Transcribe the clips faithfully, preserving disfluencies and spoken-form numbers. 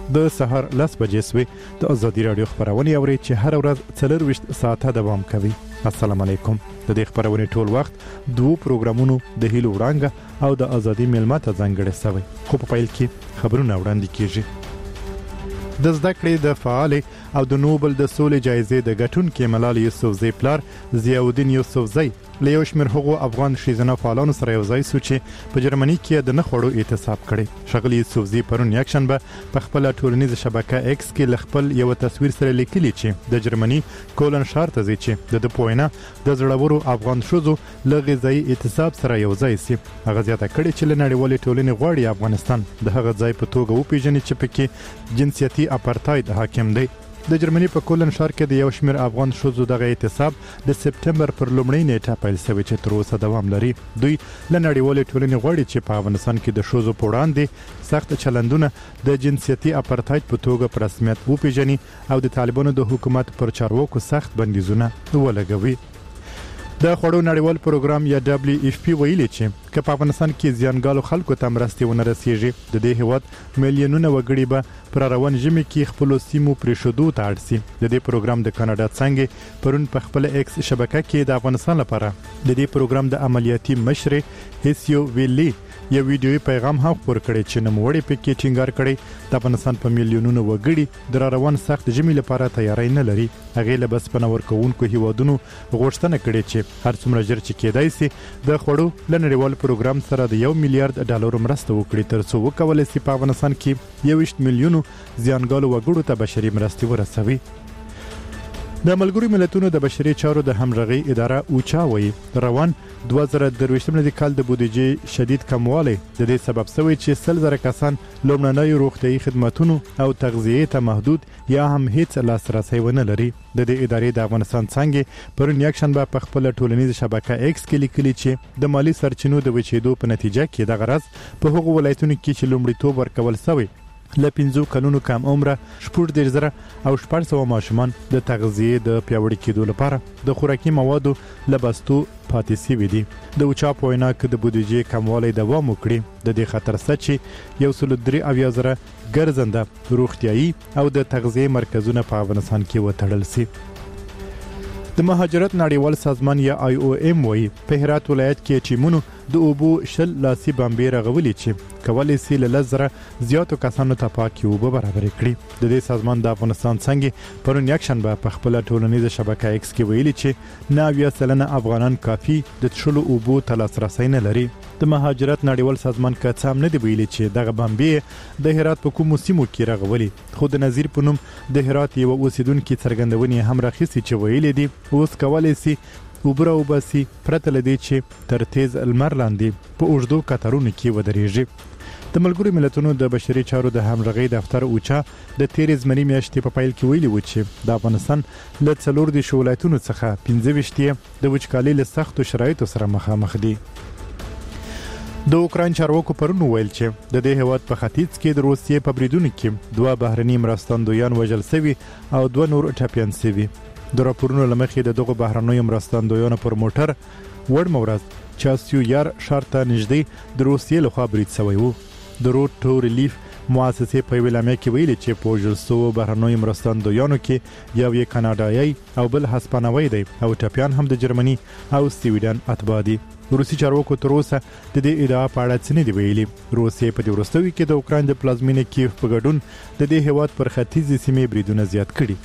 د سهار لس بجې سوې د ازادي راډیو خبرونه اورئ چې هر ورځ څلرویشت ساعته دوام کوي. السلام علیکم. د دې خبرونه ټول وخت دوه پروګرامونو د هیلو وړانګه او د ازادي میلمه ته ځانګړی شوی. خو په پیل کې خبرونه وړاندې کیږي. د زده کړې د فعال او د نوبل د سولې جایزې د ګټونکي ملال یوسفزۍ پلار ضیاءالدین یوسفزۍ له یو شمېر هغو افغان ښځینه فعالانو سره یو ځای شو چې په جرمني کې د نه خوړو اعتصاب کړی. ښاغلي یوسفزۍ پرون یکشنبه په خپله ټولنیزه شبکه ایکس کې له خپل یو تصویر سره لیکلي چې د جرمني کولن ښار ته ځي چې د ده په وینا د زړورو افغان ښځو له غذایي اعتصاب سره یو ځای سي. هغه زیاته کړې چې له نړیوالې ټولنې غواړي افغانستان د هغه ځای په توګه وپیژني چې پکې جنسیتي اپارتاید حاکم دی. د جرمني په کولن ښار کې د یو شمېر افغان ښځو دغه اعتصاب د سپټمبر پر لومړۍ نیټه پیل شوی چې تر اوسه دوام لري. دوی له نړیوالې ټولنې غواړي چې په افغانستان کې د ښځو په وړاندې سخت چلندونه د جنسیتي اپارتاید په توګه په رسمیت وپیژني او د طالبانو د حکومت پر چارواکو سخت بندیزونه ولګوي. د خوړو نړیوال پروګرام یا دبلیو ایف پی ویلي چې که په افغانستان کې زیانګالو خلکو ته مرستې ونه رسیږي د دې هیواد میلیونونه وګړي به پر روان ژمي کې خپلو سیمو پرېښودو ته اړ سي. د دې پروګرام د کاناډا څنګه پرون په خپل ایکس شبکه کې د افغانستان لپاره د دې پروګرام د عملیاتي مشرې هیسیو ویلی یو ویډیوي پیغام هم خپور کړی چې نوموړی پکې ټینګار کړی د افغانستان په میلیونونو وګړي د روان سخت ژمي لپاره تیاری نه لري. هغې له بسپنه ورکوونکو هیوادونو غوښتنه کړې چې هر څومره ژر چې کېدای سي د خوړو له نړیوال پروګرام سره د یو میلیارډ ډالرو مرسته وکړي تر څو وکولی سي په افغانستان کې یوویشت میلیونو زیانګالو وګړو ته بشري مرستې ورسوي. د ملګرو ملتونو د بشري چارو د همغږي اداره اوچا وایي روان دوه زره درویشتم کال د بودیجې شدید کموالی د دې سبب شوی چې سل زره کسان لومړنیو روغتیايي خدماتونو او تغذیې ته محدود یا هم هیڅ لاسرسی ونه لري. د دې ادارې د افغانستان څنګه پرون یکشنبه په خپل ټولنیزه شبکه ایکس کې لیکلي چې د مالی سرچینو د وچېدو په نتیجه کې د غرض په هغو ولایتونو کې چې لومړیتوب ورکول شوی له پنځو کلونو کم عمره شپږ دېرش زره او شپږ سوه ماشومان د تغذیې د پیاوړي کېدو لپاره د خوراکي موادو له بستو پاتې شوي دي. د اوچا په وینا که د بودیجې کموالی دوام وکړي د دې خطر شته چې یو سل درې اویا زره ګرځنده روغتیايي او د تغذیې مرکزونه په افغانستان کې وتړل شي. د مهاجرت نړیوال سازمان یا آی او ایم وایي په هرات ولایت کې ټیمونو د اوبو شل لاسي بمبې رغولي چې کولی سي له لس زره زیاتو کسانو ته پاکې اوبه برابرې کړي. د دې سازمان د افغانستان څنګه پرون یکشنبه په خپله ټولنیزه شبکه ایکس کې ویلي چې نه اویا سلنه افغانان کافي د څښلو اوبو ته لاسرسی نه لري. د مهاجرت نړیوال سازمان که څه هم نه دی ویلي چې دغه بمبې د هرات په کومو سیمو کې رغولي خو د نظیر په نوم د هرات یوه اوسیدونکي څرګندونې هم راخیستې چې ویلي دي اوس کولی سي اوبه راوباسي پرته له دې چې تر تیز لمر لاندې په اوږدو کتارونو کې ودرېږي. د ملګرو ملتونو د بشري چارو د همغږۍ دفتر اوچا د تیرې زمري میاشتې په پیل کې ویلي و چې د افغانستان له څلور دېرش ولایتونو څخه پنځه ویشت یې د وچکالۍ له سختو شرایطو سره مخامخ دي. د اوکراین چارواکو پرون وویل چې د دې هیواد په ختیځ کې د روسیې په بریدونو کې دوه بهرني مرستندویان وژل شوي او دوه نور ټپیان شوي. د راپورونو له مخې د دغو بهرنیو مرستندویانو پر موټر وړمه ورځ چاسیو یار ښار ته نږدې د روسیې لخوا برید شوی و. د روډ ټو ریلیف مؤسسې په یوې اعلامیه کې ویلي چې په وژل شوو بهرنیو مرستندویانو کې یو یې کاناډایي او بل هسپانوی دی او ټپیان هم د جرمني او سویډن اتباع دي. روسي چارواکو تر اوسه د دې ادعا په اړه څه نه دي ویلي. روسیې په دې وروستیو کې د اوکراین د پلازمینې کیف په ګډون د دې هیواد پر ختیځې سیمې بریدونه زیات کړي.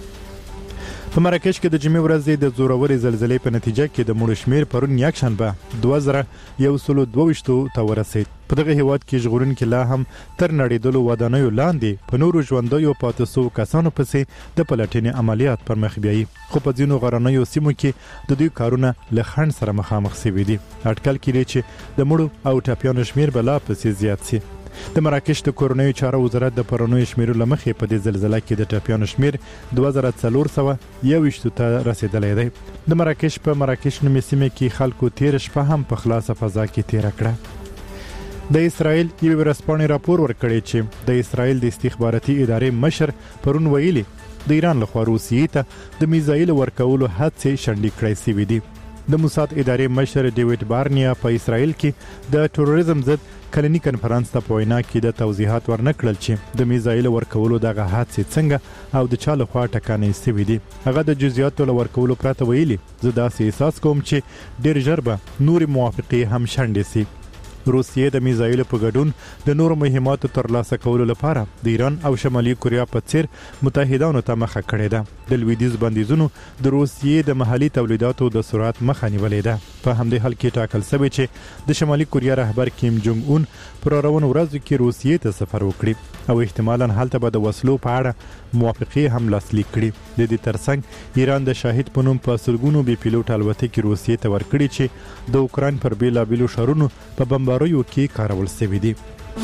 په مراکش کې د جمعې ورځې د زورورې زلزلې په نتیجه کې د مړو شمېر پرون یکشنبه دوه زره یو سلو دوه ویشتو ته ورسېد. په دغه هیواد کې ژغورونکي لا هم تر نړېدلو ودانیو لاندې په نورو ژوندیو پاتې شوو کسانو پسې د پلټنې عملیات پر مخ بیایي خو په ځینو غرنیو سیمو کې د دوی کارونه له خنډ سره مخامخ شوي دي. اټکل کېږي چې د مړو او ټپیانو شمېر به لا پسې زیات شي. د مراکش د کورنیو چارو وزارت د پرونیو شمیرو له مخې په دې زلزله کې د ټپیانو شمیر دوه زره څلور سوه یو ویشت ته رسیدلی دی. د مراکش په مراکش نومې سیمې کې خلکو تیر شپه هم په خلاصه فضا کې تیره کړه. د اسرائیل یوې ورځپاڼې راپور ورکړی چې د اسرائیل د استخباراتي ادارې مشر پرون ویلي د ایران لخوا روسیې ته د میزایل ورکولو هڅې شنډې کړای شوې دي. د موساد ادارې مشر ډیویډ بارنیا په اسرائیل کې د تروریزم ضد کلنی کنفرانس ته په وینا کې د توضیحات ورنکړل چې د میزایل ورکولو دغه حادثه څنګه او د چا لخوا ټکانې سوي دي. هغه د جزئیاتو ورکولو پرته ویلي زه داسې احساس کوم چې ډېر ژر به نور موافقې هم شنډې سي. روسیې د میزایل په ګډون د نورو مهماتو ترلاسه کولو لپاره د ایران او شمالي کوریا په څیر متحدانو ته مخه کړې ده. د لویدیځ بندیزونو د روسیې د محلي تولیداتو د سرعت مخه نیولې ده. په همدې حال کې ټاکل شوی چې د شمالي کوریا رهبر کیم جونګ اون پر روانو ورځو کې روسیې ته سفر وکړي او احتمالاً هلته به د وسلو په اړه موافقې هم لاسلیک کړي. د دې ترڅنګ ایران د شاهد په نوم په سلګونو بي پیلوټ الوتکې روسیې ته ورکړي چې د اوکراین پر بیلابیلو ښارونو په بمباریو کې کارول شوي دي.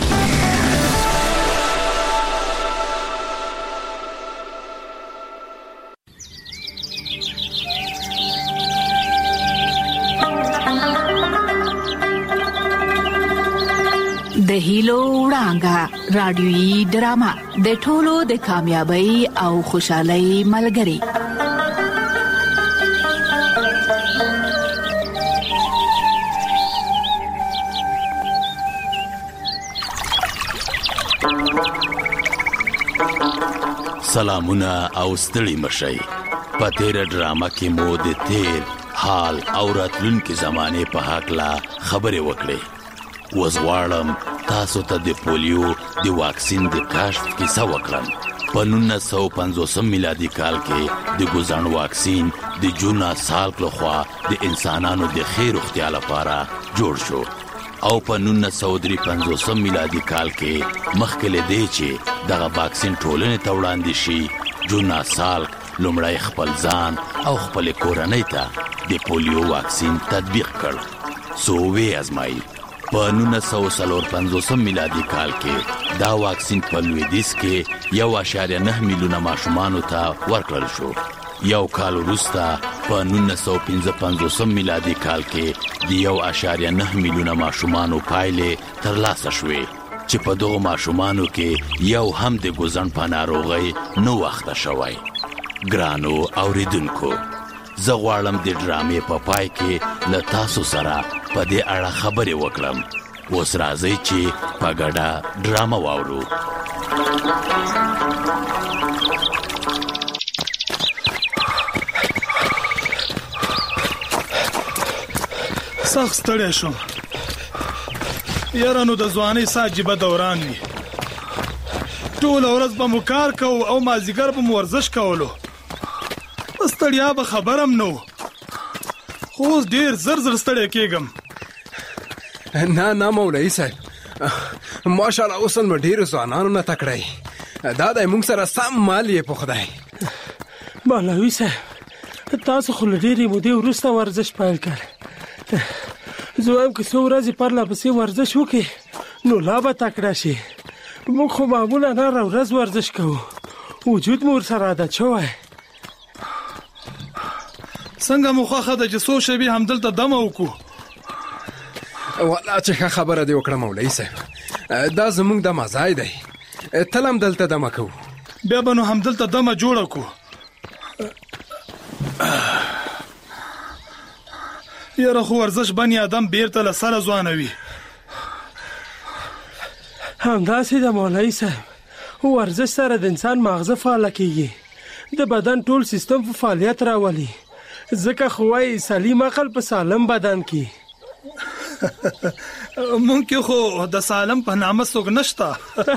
د هیلو وړانګه رادیويي ډرامه د ټولو د کامیابی او خوشحالۍ ملګری. سلامونه او ستړي مشئ. په تیر ډرامه کې مو د تیر حال او راتلونکي زمانه په حق لا خبرې وکړې. وزغواړم تاسو ته د پولیو د واکسین د کشف کیسه وکړم. په نولس سوه پنځوسم میلادي کال کې د ګوزن واکسین د جونا سالک لخوا د انسانانو د خیر روغتیا لپاره جوړ شو او په نولس سوه درې پنځوسم میلادي کال کې مخکې له دې چې دغه واکسین ټولنې ته وړاندې شي جونا سالک لومړی خپل ځان او خپل کورنۍ ته د پولیو واکسین تطبیق کړ. سو وی ازمایي. په نولس سوه څلور پنځوسم میلادي کال کې دا واکسین په لویدیځ کې یو اعشاریه نه میلیونه ماشومانو ته ورکړل شو. یو کال وروسته په نولس سوه پنځه پنځوسم میلادي کال کې د یو اعشاریه نه میلیونه ماشومانو پایلې ترلاسه شوې چې په دغو ماشومانو کې یو هم د ګوزن په ناروغۍ نه واخته شوی. ګرانو اوریدونکو، زه غواړم د ډرامې په پای کې له تاسو سره په دې اړه خبرې وکړم. اوس راځئ چې په ګډه ډرامه واورو. سخت ستړی شوم. یاره نو د ځوانۍ سا عجیبه دوران وي. ټوله ورځ به مو کار کوو او مازدیګر به مو ورزش کولو. په ستړیا به خبرم نه و. خو اوس ډېر زر زر ستړی کېږم. نه نه مولوي صاحب، ماشاءالله اوس نو ډېرو ځوانانو نه تکړی. دا دی موږ سره سم مال یې په خدای. مولوي صاحب تاسو خو له ډېرې مودې وروسته ورزش پیل کړ. زه وایم که څو ورځې پرله پسې ورزش وکړې نو لا به تکړه شي. موږ خو معمولا هره ورځ ورزش کوو. وجود مو ورسره عادت شوی. څنګه مو خوښه ده چې څو شېبې همدلته دمه وکړو؟ والله چې ښه خبره دې وکړه مولوي صاحب. دا زموږ دمه ځای دی. تل هم دلته دمه کوو. بیا به نو همدلته دمه جوړه کړو. یاره خو ورزش بني آدم بیرته له سره ځوانوي. همداسې ده مولوي صاحب. ورزش سره د انسان ماغزه فعاله کېږي. د بدن ټول سیستم په فعالیت راولي. ځکه خو وایي سلیم عقل په سالم بدن کې. مونږ کې خو د سالم په نامه څوک نشته.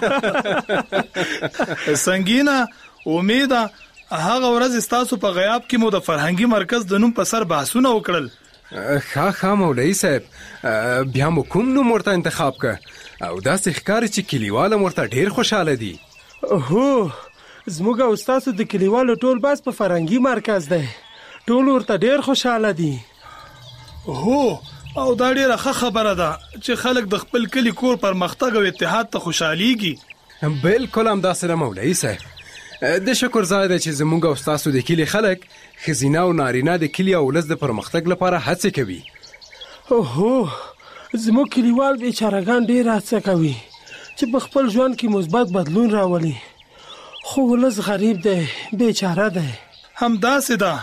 سنگینا امید هغه ورځ ستاسو په غیاب کې مو د فرهنګي مرکز د نوم په سر بحثونه وکړل. ښه ښه مولوي صاحب، بیا مو کوم نوم ورته انتخاب که او داسې ښکاري چې کلیوال ورته ډېر خوشحاله دي. هو زموږ او ستاسو د کلیوالو ټول بس په فرهنګي مرکز دی. ټول ورته ډېر خوشحاله دي. هو او دا ډېره ښه خبره ده چې خلک د خپل کلي کور پرمختګ او اتحاد ته خوشحالېږي. بالکل همداسې ده مولوي صاحب. د شکر ځای دی چې زموږ او ستاسو د کلي خلک ښځینه او نارینه د کلي او ولس د پرمختګ لپاره هڅې کوي. هو زموږ کلیوال بیچارهګان ډېر هڅه کوي چې په خپل ژوند کې مثبت بدلون راولي. خو ولس غریب دی، بیچاره دی. همداسې ده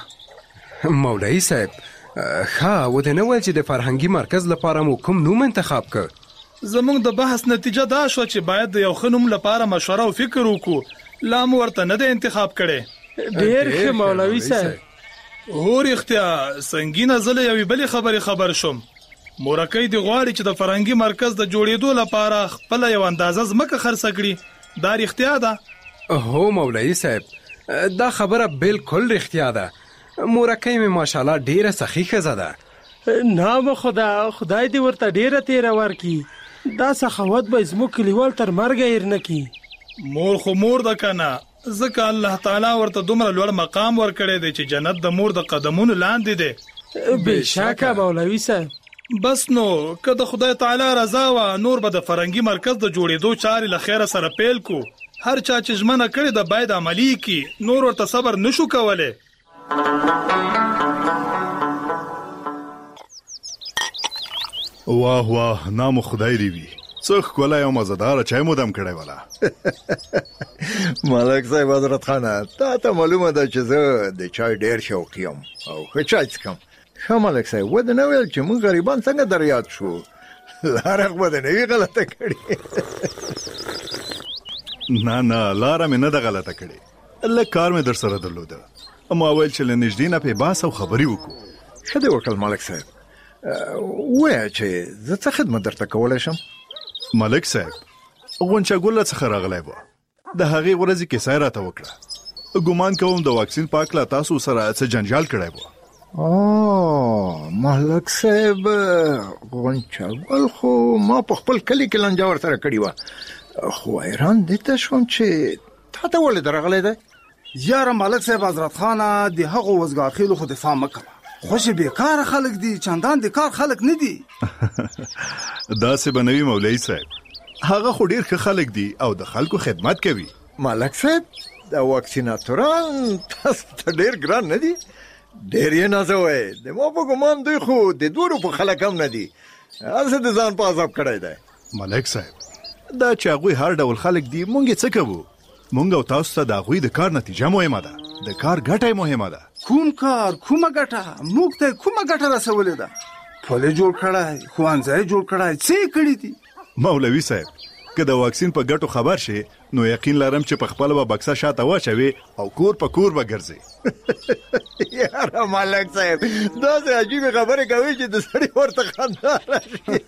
مولوي صاحب. ښه و دې نه ویل چې د فرهنګي مرکز لپاره مو کوم نوم انتخاب کړ؟ زمونږ د بحث نتیجه دا شو چې باید د یو ښه نوم لپاره مشوره او فکر وکړو، لا مو ورته نه دی انتخاب کړی. ډېر ښه مولوي صاحب. هو رښتیا سنګینه زه له یوې بلې خبرې خبر شوم. مورکۍ دې غواړي چې د فرهنګي مرکز د جوړېدو لپاره خپله یو اندازه ځمکه خرڅه کړي. دا رښتیا ده؟ هو مولوي صاحب، دا خبره بالکل رښتیا ده. مورکۍ مې ماشاءالله ډېره سخي ښځه ده. نام خدا، خدای دې ورته ډېره تیره ورکړي. دا سخاوت به زموږ کلیوال تر مرګه هېر نه کړي. مور خو مور ده که نه، ځکه الله تعالی ورته دومره لوړ مقام ورکړی دی چې جنت د مور د قدمونو لاندې دی. بېشکه مولوي صاحب. بس نو که د خدای تعالی رضا وه، نور به د فرهنګي مرکز د جوړېدو چارې له خیره سره پیل کو. هر چا چې ژمنه کړې ده باید عملي کړي، نور ورته صبر نشو کولی. واه واه، نام خدای دی وي. څه ښکلی او مزهداره چای مو دم کړی وله. ملک صاحب حضرت خانه، تا ته معلومه ده چې زه د چای ډېر شوقي یم او ښه چای څښم. ښه ملک صاحب، ودې نه ویل چې موږ غریبان څنګه در یاد شو؟ لاره خو دې نه وي غلطه کړې. نه نه، لاره مې نه ده غلطه کړې، لږ کار مې در سره درلوده. ما ویل چې له نږدې نه پې بحث او خبرې وکړو. ښه دې وکړل ملک صاحب. ووایه چې زه څه خدمت درته کولی شم؟ ملک صاحب، غونچه ګله څخه راغلی وه، د هغې ورځې کیسه یې راته وکړه. ګمان کوم د واکسین په هکله تاسو سره څه جنجال کړی وه. او ملک صاحب، غونچه ګل خو ما په خپل کلي کې لانجه ورسره کړې وه، خو حیران دې ته شوم چې تا ته ولې درغلی دی؟ یاره ملک صاحب حضرت خانه، د هغو وزګارخېلو خو دفاع مه کوه. خوش بیکاره خلک دي، چندان د کار خلک نه دي. داسې به نه وي مولوي صاحب، هغه خو ډېر ښه خلک دي او د خلکو خدمت کوي. ملک صاحب، د واکسیناتوران تاسو ته ډېر ګران نه دي؟ ډېر یې نازوئ. د ما په ګمان دوی خو د دوه روپو خلک هم نه دي، هسې د ځان په عذاب کړی دی. ملک صاحب، دا چې هغوی هر ډول خلک دي، مونږ یې څه کوو؟ مونږ او تاسو ته د هغوی د کار نتیجه مهمه ده، د کار ګټه مهمه ده. کوم کار، کومه ګټه؟ موږ ته کومه ګټه رسولې ده؟ پل یې جوړ کړی، ښوونځی یې جوړ کړی، څه یې کړي دي؟ مولوي صاحب، که د واکسین په ګټو خبر شي، نو یقین لرم چې په خپله به بکسه شاته واچوي او کور په کور به ګرځي. یاره ملک صاحب، داسې عجیبې خبرې کوي چې د سړي ورته خندا راشي.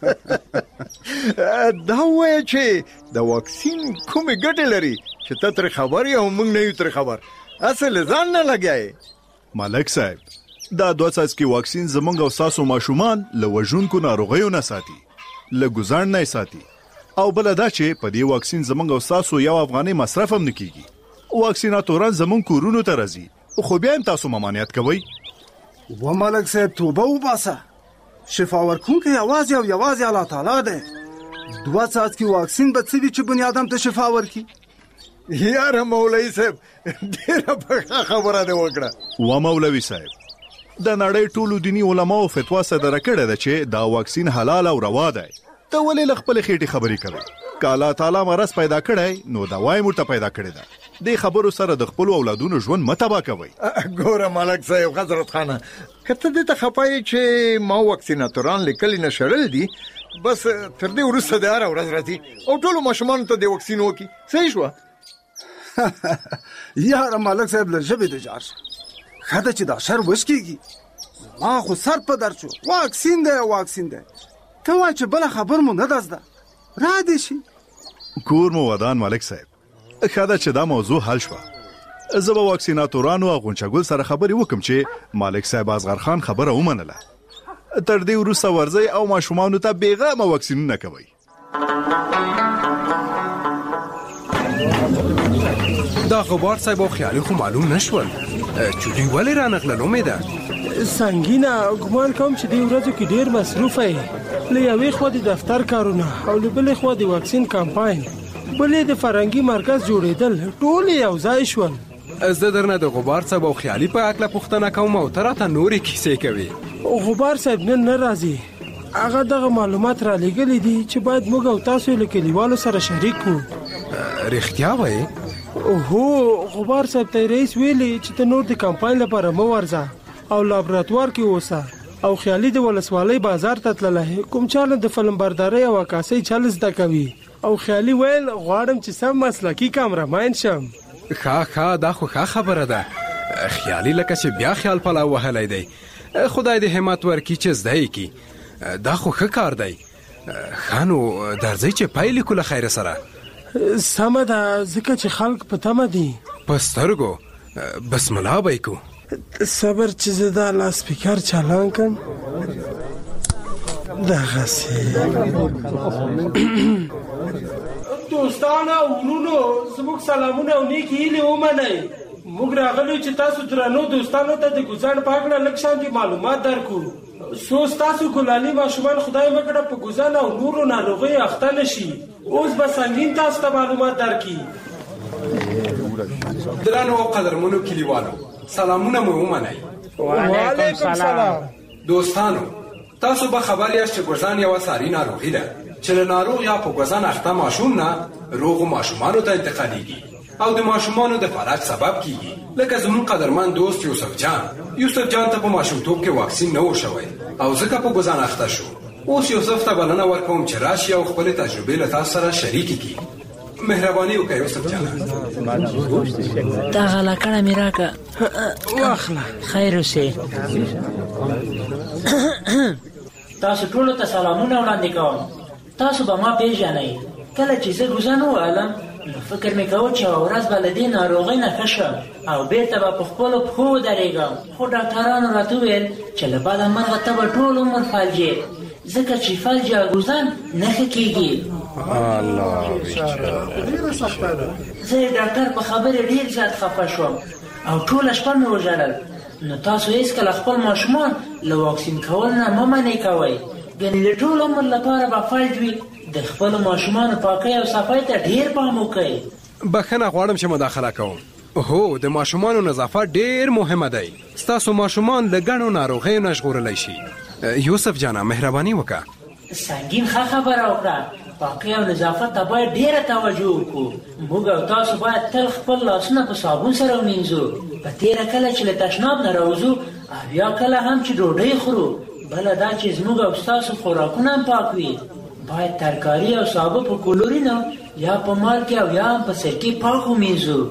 دا ووایه چې د واکسین کومې ګټې لري چې ته ترې خبر یې او موږ نه یو ترې خبر؟ اصل ځان نه لګیایې. ملک صاحب، دا دوه څاڅکي واکسین زمونږ او ستاسو ماشومان له وژونکو ناروغیو نه ساتي، له ګوزاڼ نه یې ساتي، او بله دا چې په دې واکسین زمونږ او ستاسو یو افغانۍ مصرف هم نه کیږي. واکسیناتوران زمونږ کورونو ته راځي، خو بیا هم تاسو ممانعت کوئ. و ملک صاحب، توبه وباسه. شفا ورکوونکی یوازې او یوازې الله تعالی دی. دوه څاڅکي واکسین به څه وي چې بني ادم ته شفا ورکړي؟ یاره مولوي صاحب، ډېره پخه خبره دې وکړه. و مولوي صاحب، د نړۍ ټولو دیني علماو فتوا صدره کړې ده چې دا واکسین حلال او روا دی. ته ولې له خپلې خېټې خبرې کوې؟ که الله تعالی مرض پیدا کړی، نو دوا یې موږ ته پیدا کړې ده. دې خبرو سره د خپلو اولادونو ژوند مه تباه کوئ. ګوره ملک صاحب حضرت خانه، که ته دې ته خفه یې چې ما واکسیناتوران له کلي نه شړل دي، بس تر دې وروسته د هره ورځ راځي او ټولو ماشومانو ته د واکسین وکړي. صحیح شوه؟ یاره ملک صاحب، له ژبې د جار شه. ښه ده چې دا شر وشکېږي. ما خو سر په در شو، واکسین دی واکسین دی. ته وایه چې بله خبر مو نه ده زده، را دې شي. کور مو ودان ملک صاحب. ښه ده چې دا موضوع حل شوه. زه به واکسیناتورانو او غونچهګل سره خبرې وکم چې ملک صاحب اصغر خان خبره ومنله. تر دې وروسته ورځئ او ماشومانو ته بېغمه واکسینونه کوئ. دا غبار صاحب او خیالي خو معلوم نشول چې دوی ولې رانغلل. امیده سنګینه، ګمان کوم چې دې ورځو کې ډېر مصروفه یې. له یوې خوا د دفتر کارونه او له بلې خوا د واکسین کمپاین، بلې د فرهنګي مرکز جوړېدل، ټول یو ځای شول. زه درنه د غبار صاحب او خیالي په هکله پوښتنه کوم او ته راته نورې کیسې کوې. غبار صاحب نن نه راځي. هغه دغه معلومات را لېږلي دي چې باید موږ او تاسو له کلیوالو سره شریک کړو. رښتیا وایې؟ هو، غبار صاحب ته رئیس ویلي چې ته نور د کمپاین لپاره مه ورځه او لابراتوار کې اوسه. او خیالي د ولسوالۍ بازار ته تللی. کوم چاله د فلم بردارۍ او عکاسۍ چل زده کوي او خیالي ویل غواړم چې سم مسلکي کامرمین شم. ښه ښه دا خو ښه خبره ده. خیالي لکه چې بیا خیال پلاو وهلی دی. خدای دې همت ورکړي چې زده یې کړي. دا خو ښه کار دی. ښه نو درځئ چې پیل کړو له خیره سره. سمه ده ځکه چې خلک په تمه دي. په سترګو بسم الله به یې کوو. صبر چې زه دا لاسپیکر چالان کړم. دغسې دوستانو او ورونو زموږ سلامونه او نیکې هیلې ومنئ. موږ راغلو چې تاسو درنو دوستانو ته د ګوزاڼ په هکله لږ شانتې معلومات درکړو. څو ستاسو ګلالي ماشومان خدای مکړه په ګوزاڼ او نورو ناروغیو اخته نه شي. اوس به سنګین تاسو ته معلومات درکړي. درنو او قدرمنو کلیوالو سلامونه مو ومنئ. وعلیکم سلام. دوستانو تاسو به خبر یاست چې ګوزاڼ یوه ساري ناروغي ده چې له ناروغ یا په ګوزاڼ اخته ماشوم نه روغو ماشومانو ته انتقالیږي او د ماشومانو د فلج سبب کیږي. لکه زموږ قدرمن دوست یوسف جان. یوسف جان ته په ماشومتوب کې واکسین نه و شوی او ځکه په ګوزاڼ اخته شو. اوس یوسف ته بلنه ورکوم چې راشي او خپلې تجربې له تاسو سره شریکې کړي. مهرباني وکړئ یوسف جان. دغه لکړه مې راکړه. واخله. خیر اوسې. تاسو ټولو ته سلامونه وړاندې کوم. تاسو به ما پیژنئ. کله چې زه ګوزاڼ ووهلم نو فکر مې کوه چې یوه ورځ به له دې ناروغۍ نه ښه شم او بېرته به په خپلو پښو ودرېږم. خو ډاکټرانو راته وویل چې له بده مرغه ته به ټول عمر فلجې ځکه چې فلج یا ګوزاڼ نه ښه کېږي. زه یې ډاکټر په خبرې ډېر زیات خفه شوم او ټوله شپه مې وژړل. نو تاسو هېڅکله خپل ماشومان له واکسین کول نه مه منې کوئ. ګنې د ټول عمر لپاره به فلج وي. د خپلو ماشومانو پاکۍ او صفای ته ډېر پام وکئ. بخښنه غواړم چې مداخله کوم. هو د ماشومانو نظافت ډېر مهمه دی. ستاسو ماشومان له ګڼو ناروغیو نه ژغورلی شي. یوسف جانه مهرباني وکړه. سنګین ښه خبره وکړه. پاکۍ او نظافت ته باید ډېره توجه وکړو. موږ او تاسو باید تل خپل لاسونه په صابون سره ومینځو. په تېره کله چې له تشناب نه راوځو او یا کله هم چې ډوډۍ خورو. بله دا چې زموږ او ستاسو خوراکونه هم پاک وي. باید ترکاري او سابه په کلورینو یا په مالګې او یا هم په سرکې پاک ومینځو.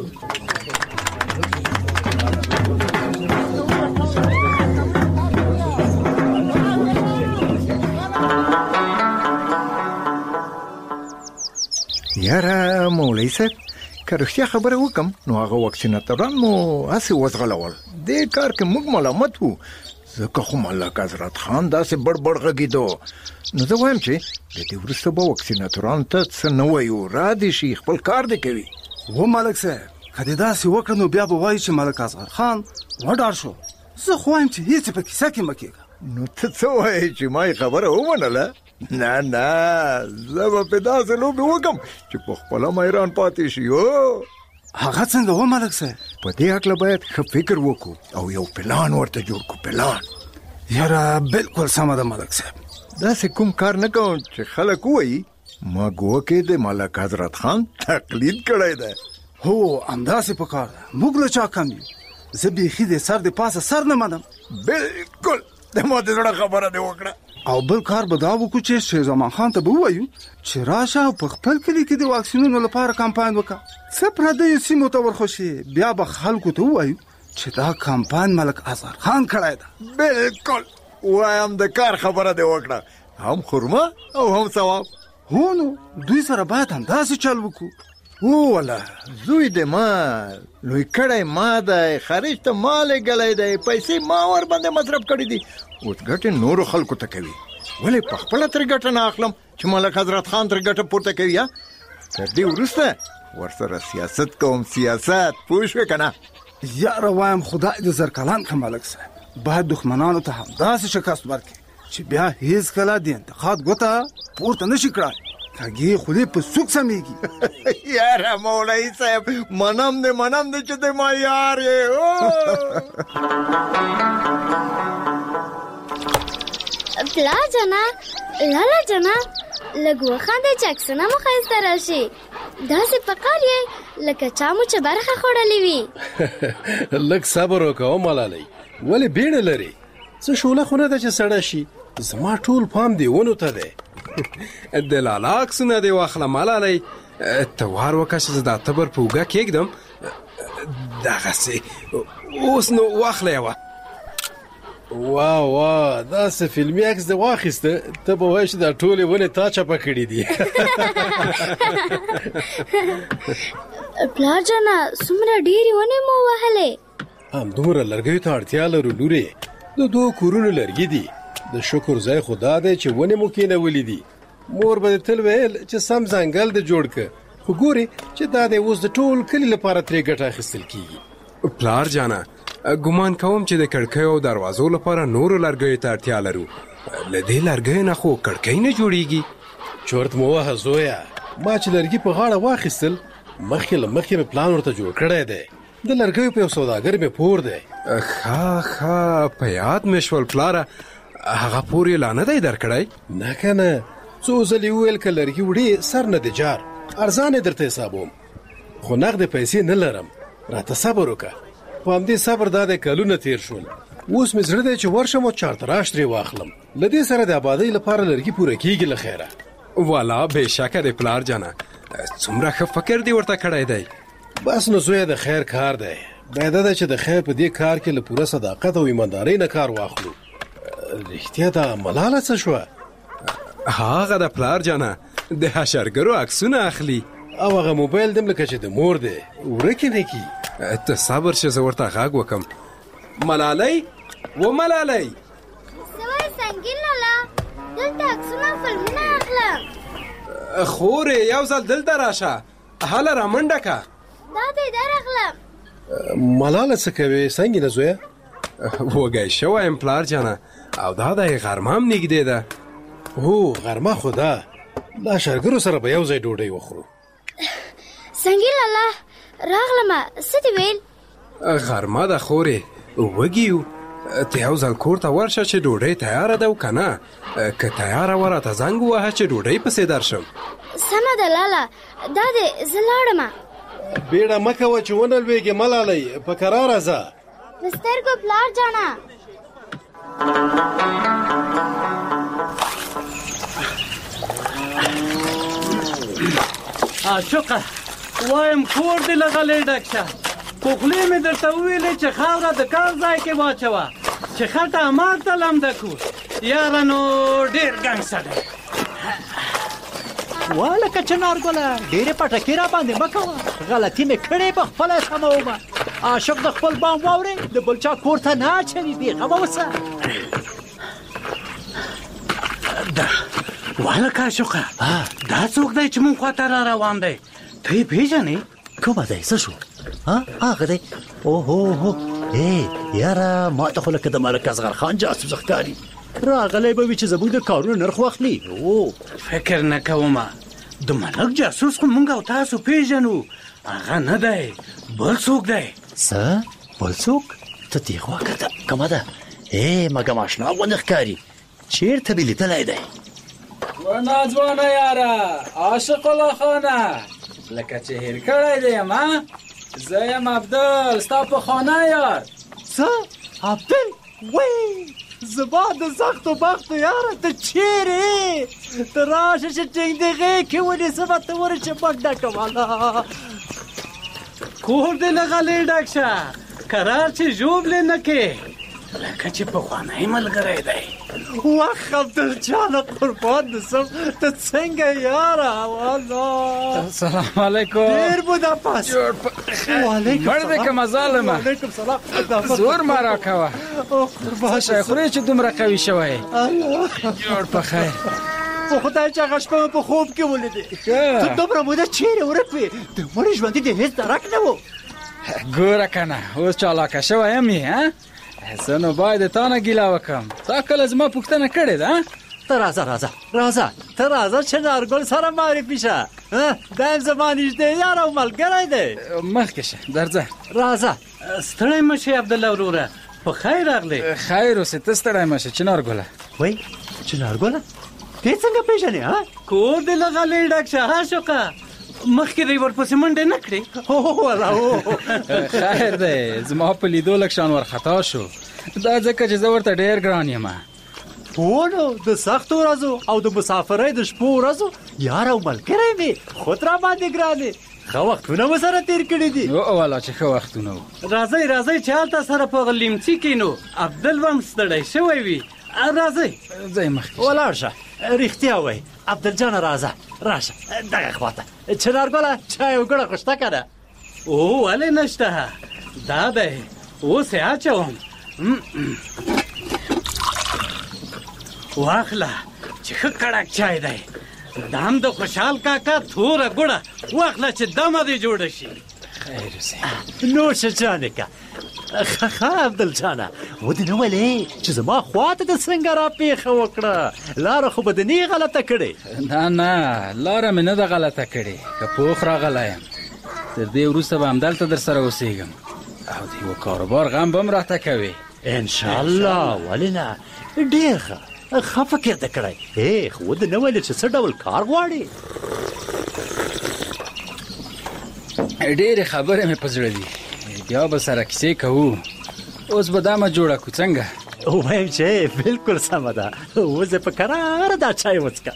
یاره مولوي صاحب که رښتیا خبره وکم نو هغه واکسیناتوران مو هسې وځغلول. دې کار کې موږ ملامت وو ځکه خو ملک حضرت خان داسې بړ بړ غږېدو. نو زه وایم چې د دې وروسته به واکسیناتورانو ته څه نه وایو. را دې شي خپل کار دې کوي. و ملک صاحب که دې داسې وکړه نو بیا به وایي چې ملک اصغر خان وډار شو. زه خو وایم چې هېڅ په کیسه کې مه کېږه. نو ته څه وایې چې ما یې خبره ومنله؟ نه نه زه به پې داسې لوبې وکړم چې په خپله میران پاتې شي. او هغه څنګه و ملک صاحب؟ په دې هکله باید ښه فکر وکړو او یو پلان ورته جوړ کړو. پلان یاره بالکل سمه ده ملک صاحب. داسې کوم کار نه کوم چې خلک ووایي ما ګوکې د ملک حضرت خان تقلید کړی دی. هو همداسې په کار ده. موږ له چا کم یو. زه بیخي د سر د پاسه سر نه منم. بالکل د ما د زړه خبره دې وکړه. او بل کار به دا وکړو چې شیر زمان خان ته به ووایو چې راشه او په خپل کلي کې د واکسینونو لپاره کمپاین وکړه. څه پردیو سیمو ته ورخوشي بیا به خلکو ته ووایو چې دا کمپاین ملک اصغر خان کړی ده. بالکل وایم د کار خبره دې وکړه. هم خرما او هم ثواب. هو نو دوی سره باید همداسې چل وکړو. هو والله زوی د ما لوی کړی ما دی. خارج ته ما لېږلی دی. پیسې ما ور باندې مصرف کړي دي. اوس ګټې نورو خلکو ته کوي. ولې په خپله ترې ګټه نه اخلم چې ملک حضرت خان ترې ګټه پورته کوي. یا تر دې وروسته ورسره سیاست کوم. سیاست پوه شوې که نه؟ یاره وایم خدای دې زرکلان کړه ملک صاحب. باید دښمنانو ته همداسې شکست ورکړي چې بیا هېڅکله د انتقاد ګوته پورته نه شي کړای. کږې خولې په سوک سمیږي. یاره مولوي صاحب منم دې منم دې چې د ما یار یې. پلا جنا لالا جنا لږ وخانده چې عکسونه مو ښایسته راشي. داسې پکار یې لکه چا مو چې برخه خوړلې وي. لږ صبر وکړه ملالۍ. ولې بیړه لري؟ څه شوله خو نه ده چې سړه شي، زما ټول پام دی ونو ته دی. د لالا عکسونه دې واخله ملالۍ، ته وار وکړه چې زه دا تبر په اوږه کېږدم. دغسې اوس نو واخله یوه. وا وا داسې فلمي عکس دې واخیسته، ته به وایې چې دا ټولې ونې تا چپه کړي دي. پلار جانه څومره ډېرې ونې مو وهلې؟ همدومره لرګیو ته اړتیا لرو لورې، د دوه کورونو لرګي دي. د شکر ځای خو دا دی چې ونې مو کېنولې دي. مور به دې تل ویل چې سم ځنګل دې جوړ که، خو ګورې چې دا دی اوس د ټول کلي لپاره ترې ګټه اخیستل کېږي. پلار جانه ګمان کوم چې د کړکیو او دروازو لپاره نورو لرګیو ته اړتیا لرو. له دې لرګیو نه خو کړکۍ نه جوړیږي. چورت مو وهه زویه، ما چې لرګي په غاړه واخیستل مخکې له مخکې مې پلان ورته جوړ کړی دی. د لرګیو په یو سوداګر مې پور دی. ښه ښه په یاد مې شول پلاره، هغه پور یې لا نه دی درکړی؟ نه که نه، څو ځلې وویل که لرګي وړې سر نه دی جار، ارزان یې درته حسابوم، خو نغدې پیسې نه لرم، راته صبر وکړه. په همدې صبر دا دی کلونه تیر شول، اوس مې زړه دی چې ورشم او چارتراش ترې واخلم. له دې سره د آبادۍ لپاره لرګي پوره کېږي له خیره. والا بېشکه دی پلار جانه، څومره ښه فکر دې ورته کړی دی. بس نو زویه د خیر کار دی، باید ده چې د خیر په دې کار کې له پوره صداقت او ایماندارۍ نه کار واخلو. رښتیا دا ملاله څه شوه؟ هغه د پلار جانه د حشرګرو عکسونه اخلي، او هغه موبایل دم لکه چې د مور دی ورکې نه کي. ته صبر شه، زه ورته غږ وکم. ملالۍ و ملالۍ. څه وایې سنګین لالا؟ دلته عکسونه او فلمونه اخلم. خورې یو ځل دلته راشه، هله رامنډه که. دا دی در اخلم. ملاله څه کوې څنګه نه زویه؟ وږی شوی یم پلار جانه، او دا دی غرمه هم نږدې ده. هو غرمه خو ده، دا شرګرو سره به یو ځای ډوډۍ وخورو. سنګین لالا راغلمه، څه دې ویل؟ غرمه ده خورې، وږي یو، ته یو ځل کور ته ورشه چې ډوډۍ تیاره ده او که نه، که تیاره وه راته زنګ ووهه چې ډوډۍ پسې درشم. سمه ده لالا، دا دی زه لاړمه. بیړه مه کوه چې ونه لوېږې ملالۍ، په کراره ځه. د سترګو پلار جانه. عاشقه وایم کور دې له غلې ډک شه، په خولې مې درته وویلې چې خاوره د کار ځای کې واچوه، چې خټه ماته لمده کړو. یاره نو ډېر ګنګسه دی. والکه چنارګله ډېرې پټکې را باندې مه کوه، غلطي مې کړې په خپله سمومه. عاشق د خپل بام واورې د بل چا کور ته نه اچوي، بېغمه اوسه. والکه عاشقه دا څوک دی چې مونږ خواته را روان دی؟ ته یې پېژنې؟ کومه دی؟ څه شو؟ هغه دی؟ اوهو ای یاره ما ته خو لکه د ملک اصغر خان جاسوس ښکاري. راغلی به وي چې زموږ د کارونو نرخ واخلي. او فکر نه کومه، د ملک جاسوس خو مونږ او تاسو پېژنو، هغه نه دی، بل څوک دی. څه بل څوک؟ ته دې خوا کته کومه ده؟ ای مګم اشنا غوندې ښکاري، چېرته مې لیدلی دی؟ ورنا ځوانه یاره عاشق الله خانه، لکه چې هېر کړی دی یم. زه یم عبدل، ستا په خانه یار. څه عبدل؟ وی زما د سختو بختو یاره، ته چیرې؟ ته راشه چې ټینګدغې کې ونیسمه، ته ورې چې مږ ډکه والا. کور دې له غلې ډک شه، کرار چې ژوبلې نه کې، لکه چې پخوانی ملګری دی. وخ عبدل جانه قربان دې سم، ته څنګه یاره؟ والا السلام علیکم. ډېر بودا پاس. وعلیکم مړ دې که مظالمه. وعلیکم سلام. زور مه راکوه، څه خورې چې دومره قوي شوی. جوړ په خیر. په خدای چې هغه شپه مې په خوب کې ولیدې. ته دومره موده چیرې ورک وې؟ د مړي ژوندي دې هېڅ درک نه و. ګوره که نه اوس چالاکه شوی یم یې. زه نو باید د تا نه ګیله وکړم، تا کله زما پوښتنه کړې ده؟ ته راځه راځه راځه ته راځه چې نارګل سره معرفي شه. دا یم زما نږدې یار او ملګری دی. مخکې شه درځه. راځه. ستړی مه شې عبدالله وروره، په خیر راغلی. خیر اوسې، ته ستړی مه شه چنارګله. وایي چنارګله؟ ته څنګه پېژنې؟ کور دې له غلې ډک شه عاشقه، مخکې دی ورپسې منډه نه کړې؟ هو والا هو. خیر دی، زما په لیدو لږ شان ورخطا شو، دا ځکه چې زه ورته ډېر ګران یم. هو نو د سختو ورځو او د مسافرۍ د شپو ورځو یار او ملګری مې خود را باندې ګرانې. ښه وختونه مو سره تېر کړي دي. والا چې ښه وختونه وو. راځئ راځئ چې هلته سره په لیمڅي کښېنو. عبدل به هم ستړی شوی وي. راځئ ځئ مخکې ولاړ شه. رښتیا وایي عبدل جانه راځه راشه دغه خواته. چنارګله چای او ګړه خو شته که نه؟ او ولې نشته، دا دی اوس یې اچوم. واخله چې ښه کړک چای دی. دا هم د خوشحال کاکا توره ګوړه واخله چې دمه دې جوړه شي. خیر اوسې. نوشه جانې که. ښه عبدل جانه ودې نه ولې چې زما خواته د څنګه را پیښه وکړه؟ لاره خو به دې نه غلطه کړې؟ نه نه لاره مې نه ده غلطه کړې، که پوخ راغلی یم. تر دې وروسته به همدلته در سره اوسېږم او د یوه کاروبار غم به هم راته کوې. انشاءالله. ولې نه؟ ډېر ښه ښه فکر دې کړی. ای خو ودې نه ویلې چې څه ډول کار غواړې؟ ډېرې خبرې مې په زړه دي، بیا به سره کیسې کوو. اوس به دا مه جوړه کړو څنګه؟ وایم چې بلکل سمه ده. اوس یې په کراره دا چای وڅښه.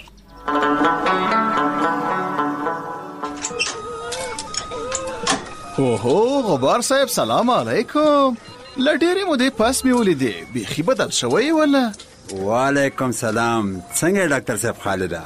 اوهو غبار صاحب سلام علیکم. له ډېرې مودې پس مې ولیدې، بیخي بدل شوی ولا؟ وعلیکم سلام. څنګه ډاکټر صاحب خالده؟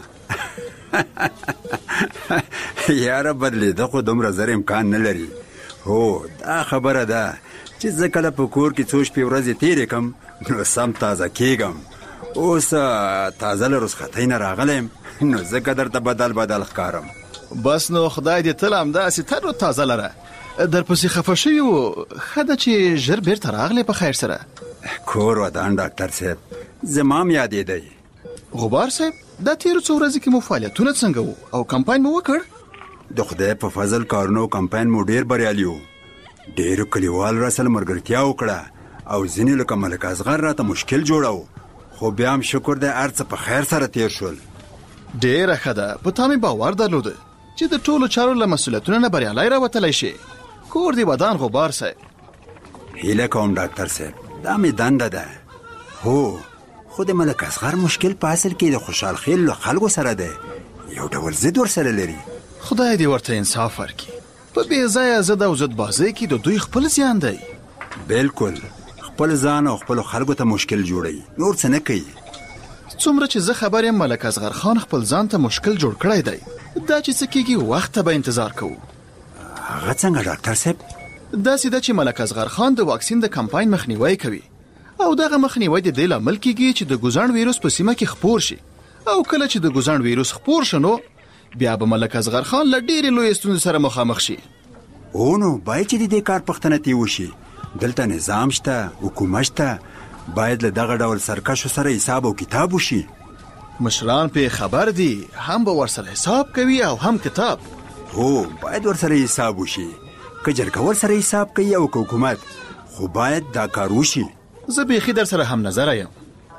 یاره بدلېده خو دومره زر امکان نه لري. هو دا خبره ده چې زه کله په کور کې څو شپې ورځې تېرې کړم نو سم تازه کېږم. اوس تازه له رخصتۍ نه راغلی یم نو ځکه درته بدل بدل ښکارم. بس نو خدای دې تل همداسې تر و تازه لره. درپسې خفه شوي وو، ښه ده چې ژر بیرته راغلی په خیر سره. کور ودان ډاکټر صاحب، زما م یادېدی. غبار صاحب دا تېرو څو ورځې کې مو فعالیتونه څنګه وو او کمپاین مو وکړ؟ د خدای په فضل کارونو کمپاین مو ډېر بریالي وو. ډېرو کلیوالو را سره ملګرتیا وکړه او ځینې لکه ملک اصغر راته مشکل جوړو، خو بیا هم شکر دی هر څه په خیر سره تېر شول. ډېره ښه ده. په تا مې باور درلوده چې د ټولو چارو له مسؤلیتونو نه بریالی راوتلی شي. کور دې ودان غبار صاحب. هیله کوم ډاکټر صاحب، دا مې دنده ده. هو خو د ملک اصغر مشکل په اصل کې د خوشحال خیل له خلکو سره دی، یو ډول ضد ورسره لري. خدای دې ورته انصاف ورکړي. په بې ځایه ضد او ضد بازۍ کې د دوی خپل زیان دی. بالکل خپل ځان او خپلو خلکو ته مشکل جوړوي، نور څه نه کوي. څومره چې زه خبر یم ملک اصغر خان خپل ځان ته مشکل جوړ کړی دی. دا چې څه کېږي وخت ته به انتظار کوو. هغه څنګه ډاکټر صاحب؟ داسې ده چې ملک اصغر خان د واکسین د کمپاین مخنیوی کوي او دغه مخنیوی د دې لامل کېږي چې د ګوزاڼ ویروس په سیمه کې خپور شي او کله چې د ګوزاڼ ویروس خپور شنو بیا به ملک اصغر خان له ډېرې لویې ستونزې سره مخامخ شي. او نو باید چې د دې کار پښتنه تې وشي. دلته نظام شته، حکومت شته، باید له دغه ډول سرکشو سره حساب او کتاب وشي. مشران په خبر دي، هم به ورسره حساب کوي او هم کتاب. هو باید ورسره حساب وشي. که جرګه ورسره حساب کوي او که حکومت، خو باید دا کار وشي. زه بیخي در سره هم نظره یم.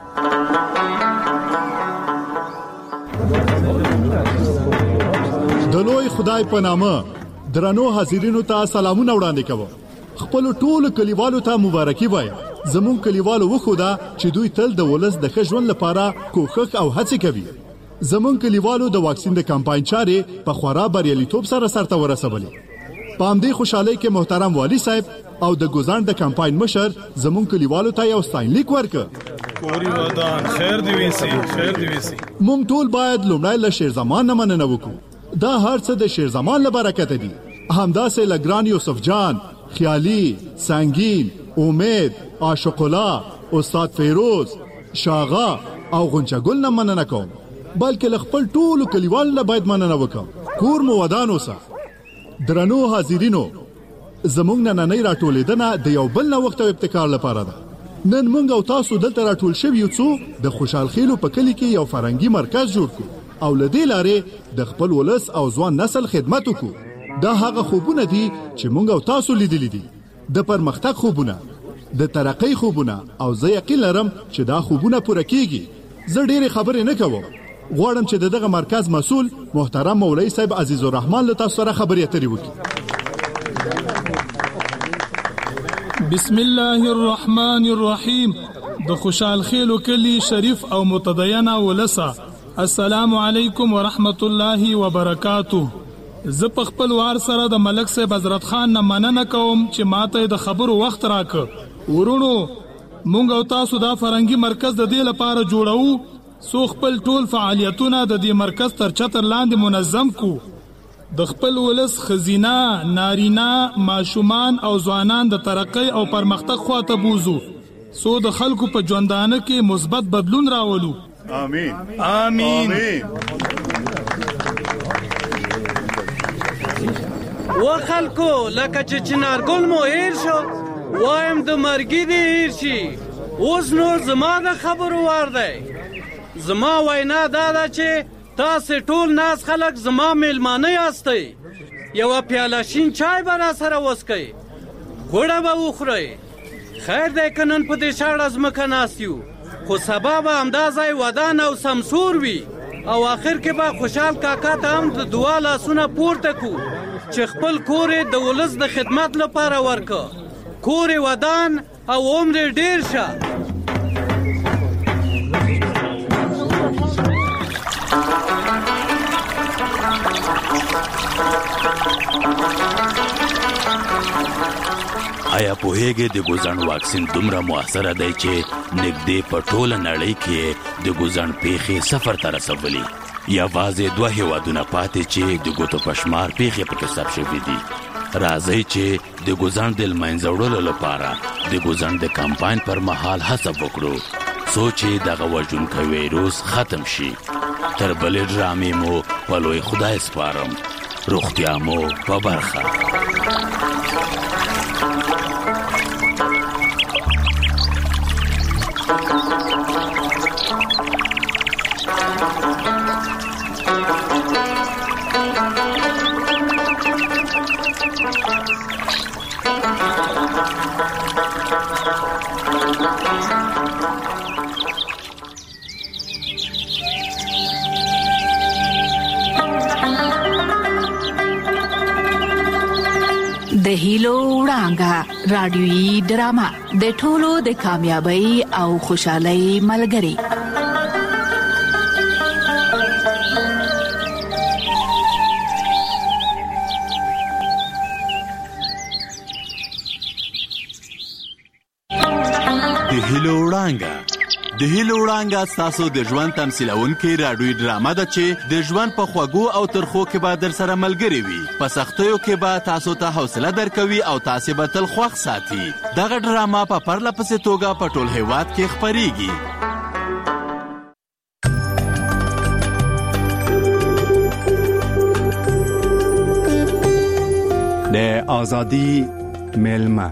د لوی خدای په نامه درنو حاضرینو ته سلامونه وړاندې کوم. خپل ټولو کلیوالو ته مبارکي وایم. زمون کلیوالو وخوده چې دوی تل د ولس د ښه ژوند لپاره کوښښ او هڅې کوي. زمون کلیوالو د واکسین د کمپاین چارې په خورا بریالیتوب سره سرته ورسولې. په همدې خوشحالۍ کې محترم والی صاحب او د ګوزاڼ د کمپاین مشر زمون کلیوالو ته یو ستاینلیک ورکړ. کوري ودان خیر دی ویسي، خیر دی ویسي. موږ ټول باید لومړی له شیر زمان نه مننه وکړو. دا هر څه د شیر زمان له برکته دي. همداسې له ګران یوسف جان، خیالي، سنگین، امید، عاشق الله، استاد فیروز، شاغا او غنچه ګل نه مننه کوم، بلکې له خپل ټولو کلیوالو نه باید مننه وکړم. کور مو ودان اوسه. درنو حاضرینو، زمونږ نننۍ راټولېدنه د یو بل نوښت او ابتکار لپاره ده. نن موږ او تاسو دلته راټول شوي یو څو د خوشحال خیلو په کلي کې یو فرهنګي مرکز جوړ کړو او له دې لارې د خپل ولس او ځوان نسل خدمت وکړو. دا هغه خوبونه دي چې موږ او تاسو لیدلي دي، د پرمختګ خوبونه، د ترقۍ خوبونه، او زه یقین لرم چې دا خوبونه پوره کیږي. زه ډېرې خبرې نه کوم، غواړم چې دغه مرکز مسؤل محترم مولوي صاحب عزیز الرحمن له تاسو سره خبرې اترې وکړي. بسم الله الرحمن الرحیم. د خوشحال خیلو کلی شریف او متدینه ولسه، السلام علیکم ورحمت الله وبرکاتو. زه په خپل وار سره د ملک صاحب حضرت خان نه مننه کوم چې ماته د خبرو وخت راکړ. ورونو مونږ او تاسو دا فرنګي مرکز د دې لپاره جوړو سو خپل ټول فعالیتونه د دې مرکز تر چتر لاندې منظم کو. د خپل ولس خزینه، نارینا، ماشومان او ځوانان د ترقۍ او پرمختګ خواته بوزو سو د خلکو په ژوندانه کې مثبت بدلون راولو. آمین آمین. و خلکو لکه چې چنارګل مو هیر شو، وایم د مرګي دې هیر شي. اوس نو زما د خبرو وار دی. زما وینا دا ده چې تاسې ټول ناس خلک زما میلمانه یاستئ. یوه پیاله شین چای به را سره وڅکئ، غوړه به وخورئ. خیر دی که نن په دې شاړه ځمکه ناست یو، خو سبا به همدا ځای ودان او سمسور وي. او آخر کې به خوشحال کاکا ته هم د دعا لاسونه پورته کو چې خپل کور د ولس د خدمت لپاره ورکه. کور ودان او عمر ډیر شه. آیا پوهیږئ د ګوزن واکسین دومره مؤثره دی چې نږدې په ټوله نړۍ کې د ګوزن پیښې صفر ته رسولي؟ یوازې دوه هیوادونه پاتې چې د ګوتو په شمار پیښې پکې ثبت شوي دي. راځئ چې د ګوزن د له منځه وړلو لپاره د ګوزن د کمپاین پر مهال هڅه وکړو څو چې دغه وژونکی ویروس ختم شي. تر بلې ډرامې مو په لوی خدای سپارم. روغتیا مو په برخه. د هیلو وړانګه رادیويي ډرامه د ټولو د کامیابی او خوشحالۍ ملګری. د هیلو وړانګه د هیلو وړانګه ستاسو د ژوند تمثیلونکې راډیويي ډرامه ده چې د ژوند په خوږو او ترخو کې به در سره ملګرې وي. په سختیو کې به تاسو ته حوصله درکوي او تاسې به تل خوښ ساتي. دغه ډرامه په پرله پسې توګه په ټول هیواد کې خپریږي. د آزادی میلمه.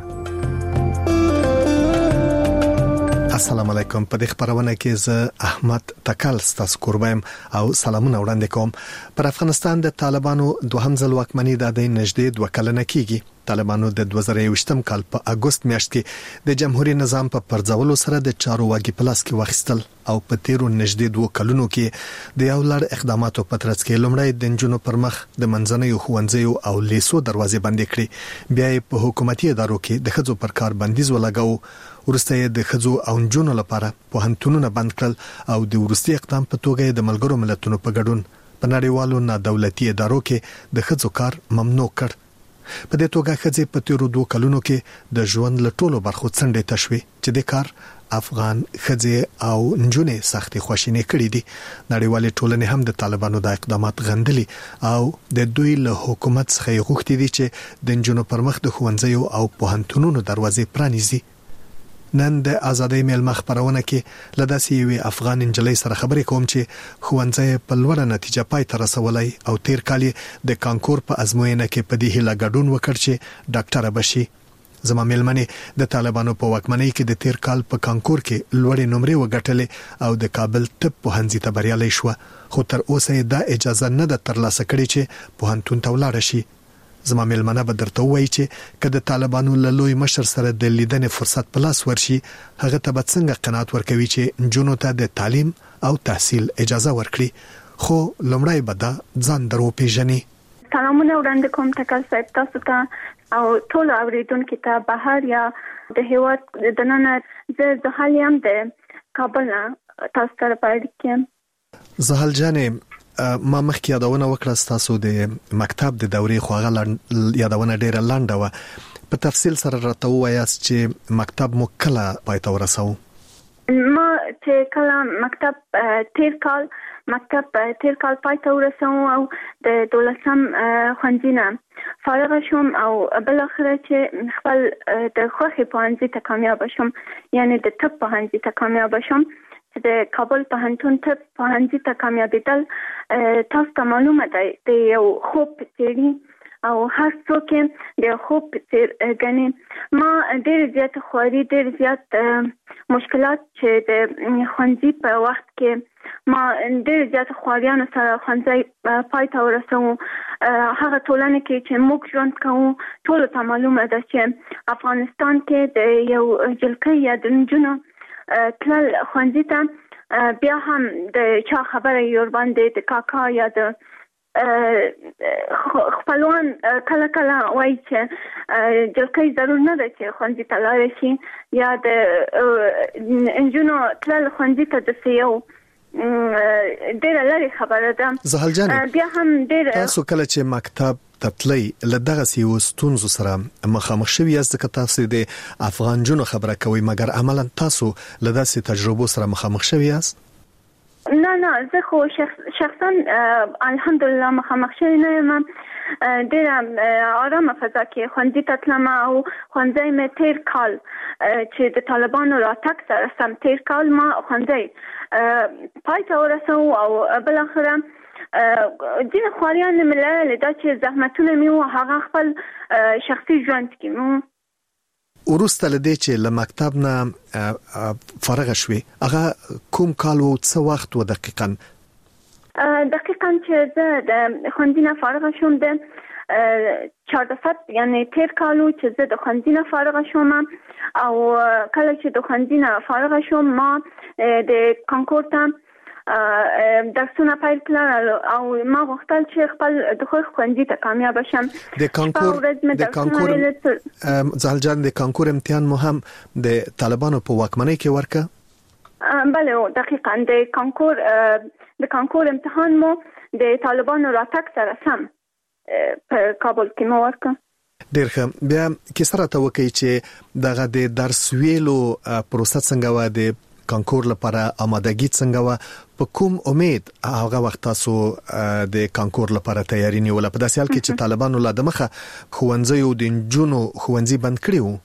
السلام علیکم. په دې خبرونه کې زه احمد تکل ستاسو قربایم او سلامونه وړاندې کوم. پر افغانستان د طالبانو دوهم ځل واکمنۍ د نږدې دوه کلنه کېږي. طالبانو د دوه زره یوویشتم کال په اګوست میاشت کې د جمهوریت نظام په پرځولو سره د چارو واګي پلاس کې واخیستل او په تیرو نږدې دوه کلونو کې د یو لړ اقداماتو په ترڅ کې لومړی د نجونو پر مخ د منځنیو ښوونځیو او لیسو دروازې بندې کړې، بیا په حکومتي ادارو کې د ښځو پر کار بندیز ولګاو، ورسته د ښځو او نجونو لپاره پوهنتونونه بند کړل او د ورستي اقدام په توګه د ملګرو ملتونو په ګډون په نړیوالو نه دولتي ادارو کې د ښځو کار ممنوع کړ. په دې توګه ښځې په تیرو دوه کلونو کې د ژوند له ټولو برخو څنډې تشوي چې د کار افغان ښځې او نجونې سختي خواشینې کړې دي. نړیوالې ټولنې هم د طالبانو د اقدامات غندلي او د دوی له حکومت څخه غوښتي دي چې د نجونو پر مخ د ښوونځیو او پوهنتونونو دروازې پرانیزي. نن د آزادۍ میلمه خبرونه کې لداسي یو افغان انجلۍ سره خبرې کوم چې ښوونځی په لوړه نتیجه پای ته رسولای او تیر کال د کانکور په ازموینه کې په دې هیله ګډون وکړ چې ډاکټره بشي. زما میلمنه د طالبانو په واکمنۍ کې د تیر کال په کانکور کې لوړې نمرې وګټلې او د کابل طب پوهنځي ته بریالۍ شو، خو تر اوسه دا اجازه نه ده ترلاسه کړې چې پوهنتون ته ولاړ شي. زما ملمنه به درته وایي چې که د طالبانو له لوی مشر سره د لیدنې فرصت په لاس ورشي هغه ته به څنګه قناعت ورکوي چې نجونو ته د تعلیم او تحصیل اجازه ورکړي خو لومړی به دا ځان درو پیژني. سلامونه وړاندې کوم ټکل صاحب تاسو ته او ټول اوریدونکو ته بهر یا د هیواد د نن زه زحل یم د کابل تاسو سره پاتې کیم. زحل جانې ما مخکې یادونه وکړه تاسو د مکتب د دورې خو هغه یادونه ډیره لنډه و په تفصیل سره راته وایاست چې مکتب مو کله پای ته ورساو؟ ما چې کله مکتب تیر کال مکتب تیر کال پای ته ورساو او د دولسم ښوونځي نه فارغ شوم او بل اخره چې خپل د خوښې پوهنځي ته کامیاب شوم یعنی د طب پوهنځي ته کامیاب شوم. د کابل پوهنتون طب پوهنځي ته کامیابیدل تاسو ته معلومه ده د یو خوب څیړي او هر څوک د خوب څیر غني. ما ډېر زیات خواري ډېر زیات مشکلات چې د ښوونځي په وخت کې ما ډېر زیات خواریانو سره ښوونځي پای ته ورسوم. هغه ټولنه کې چې موږ ژوند کوو ټول ته معلومه ده چې افغانستان کې د یو جلکې یا د نجونو تلل ښوونځي ته بیا هم د چا خبره یور باندې د کاکا یا د خپلوان کله کله وایي چې جلکۍ ضرور نه ده چې ښوونځي ته لاړ شي یا د نجونو تلل ښوونځي ته د سیو ډېره لري خبره ده. زحل جانې بیا هم ډېر تاسو کله چې مکتب تطلی له دغه سیو ستونزو سره مخامخ شوي یاست که تاسو د افغان جنو خبره کوي مګر عملا تاسو له داسې تجربو سره مخامخ شوي یاست؟ نه نه زه خو شخصا الحمدلله مخامخ شوی نه یم. ډېره آرامه فضا کې ښوونځي ته تلم او ښوونځی مې تیر کال چې د طالبانو راتګ سره سم تیر کال ما ښوونځی پای ته ورسوو او بالاخره ځینې خواریان مې لرلې دا چې زحمتونه مې وو هغه خپل شخصي ژوند کې مو. وروسته له دې چې له مکتب نه فارغ شوې هغه کوم کال و څه وخت و دقیقاً؟ دقیقاً چې زه د ښوونځي نه فارغ شوم د چهاردفت یعنی تیر کال و چې زه د ښوونځي نه فارغ شوم او کله چې د ښوونځي نه فارغ شوم ما د کانکور ته درسونه پیل کړل او ما غوښتل چې خپل د خوښ ښوونځي ته کامیاب شم. د کانکور د کانکور زحل جان د کانکور امتحان مو هم د طالبانو په واکمنۍ کې ورکه؟ بله دقیقاً د کانکور د کانکور امتحان مو د طالبانو راتګ سره سم په کابل کې مو ورکه. ډېر ښه. بیا کیسه راته وکړئ چې دغه د درس ویلو پروسه څنګه وه، د کانکور لپاره آمادګي څنګه وه، په کوم امید هغه وخت تاسو د کانکور لپاره تیاری نیوله په داسې حال کې چې طالبانو لا د مخه ښوونځیو د نجونو ښوونځي بند کړي وو؟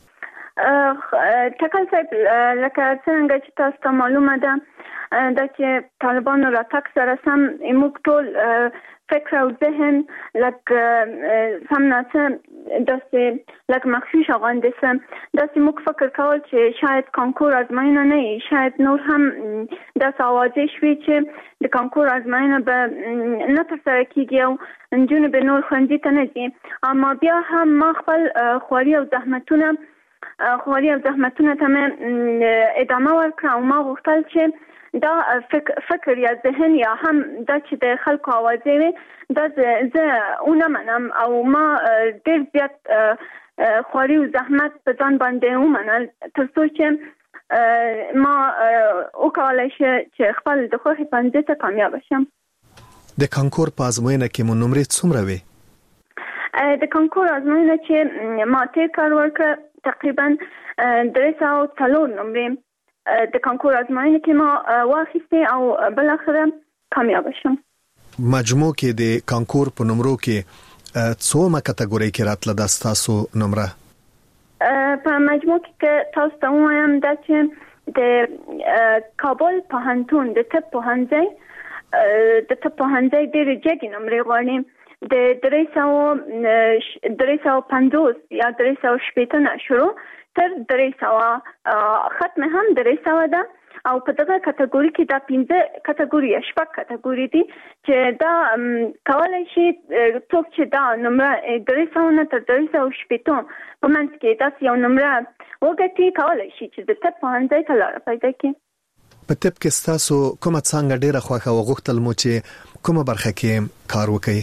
ټکل صاحب لکه څنګه چې تاسو ته معلومه ده دا چې طالبانو راتګ سره سم موږ ټول فکر او ذهن لکه سم ناڅه داسې لکه مخفي غوندې سم داسې موږ فکر کول چې شاید کانکور ازموینه نه وي، شاید نور هم داسې اوازې شوي چې د کانکور ازموینه به نه ترسره کیږي او نجونې به نور ښوونځي ته نه ځي. اما بیا هم ما خپل خواري او زحمتونه خواري او زحمتونه ته مې ادامه ورکړه او ما غوښتل چې دا فکر, فکر یا ذهن یا هم دا چې د خلکو اوازې وي دا زه اونه منم او ما ډېر زیات خواري او زحمت په ځان باندې ومنل تر څو چې ما وکولای شم چې خپل د خوښې ښوونځي ته کامیاب شم. د کانکور په ازموینه کې مو نمرې څومره وي؟ د کانکور ازموینه چې ما تیر کال ورکړه تقریبا درې سوه څلور نمرې د کانکور ازموینه کې ما واخیستې او بل اخره کامیاب شم. مجموع کې د کانکور په نمرو کې څومره کټګوري کې راتله د تاسو نمره؟ په مجموع کې تاسو ته وایم دا چې د کابل پوهنتون د طب پوهنځي د طب پوهنځي ډېرې جګې نمرې غواړي د درې سوه درې سوه پنځوس یا درې سوه شپېته نه شروع تر درې سوه ختم هم درې سوه ده او په دغه کټګوري کې دا پنځه کټګوري شپږ کټګوري دي چې دا کولای شي څوک چې دا نمبر درې سوه نه تر درې سوه شپېته په منځ کې داسې یو نمبر وګټي کولای شي چې د طب پوهنځي ته لاره پیدا کړي. په طب کې ستاسو کومه څانګه ډیره خوښه او غوښتل مو چې کومه برخه کې کار وکړئ؟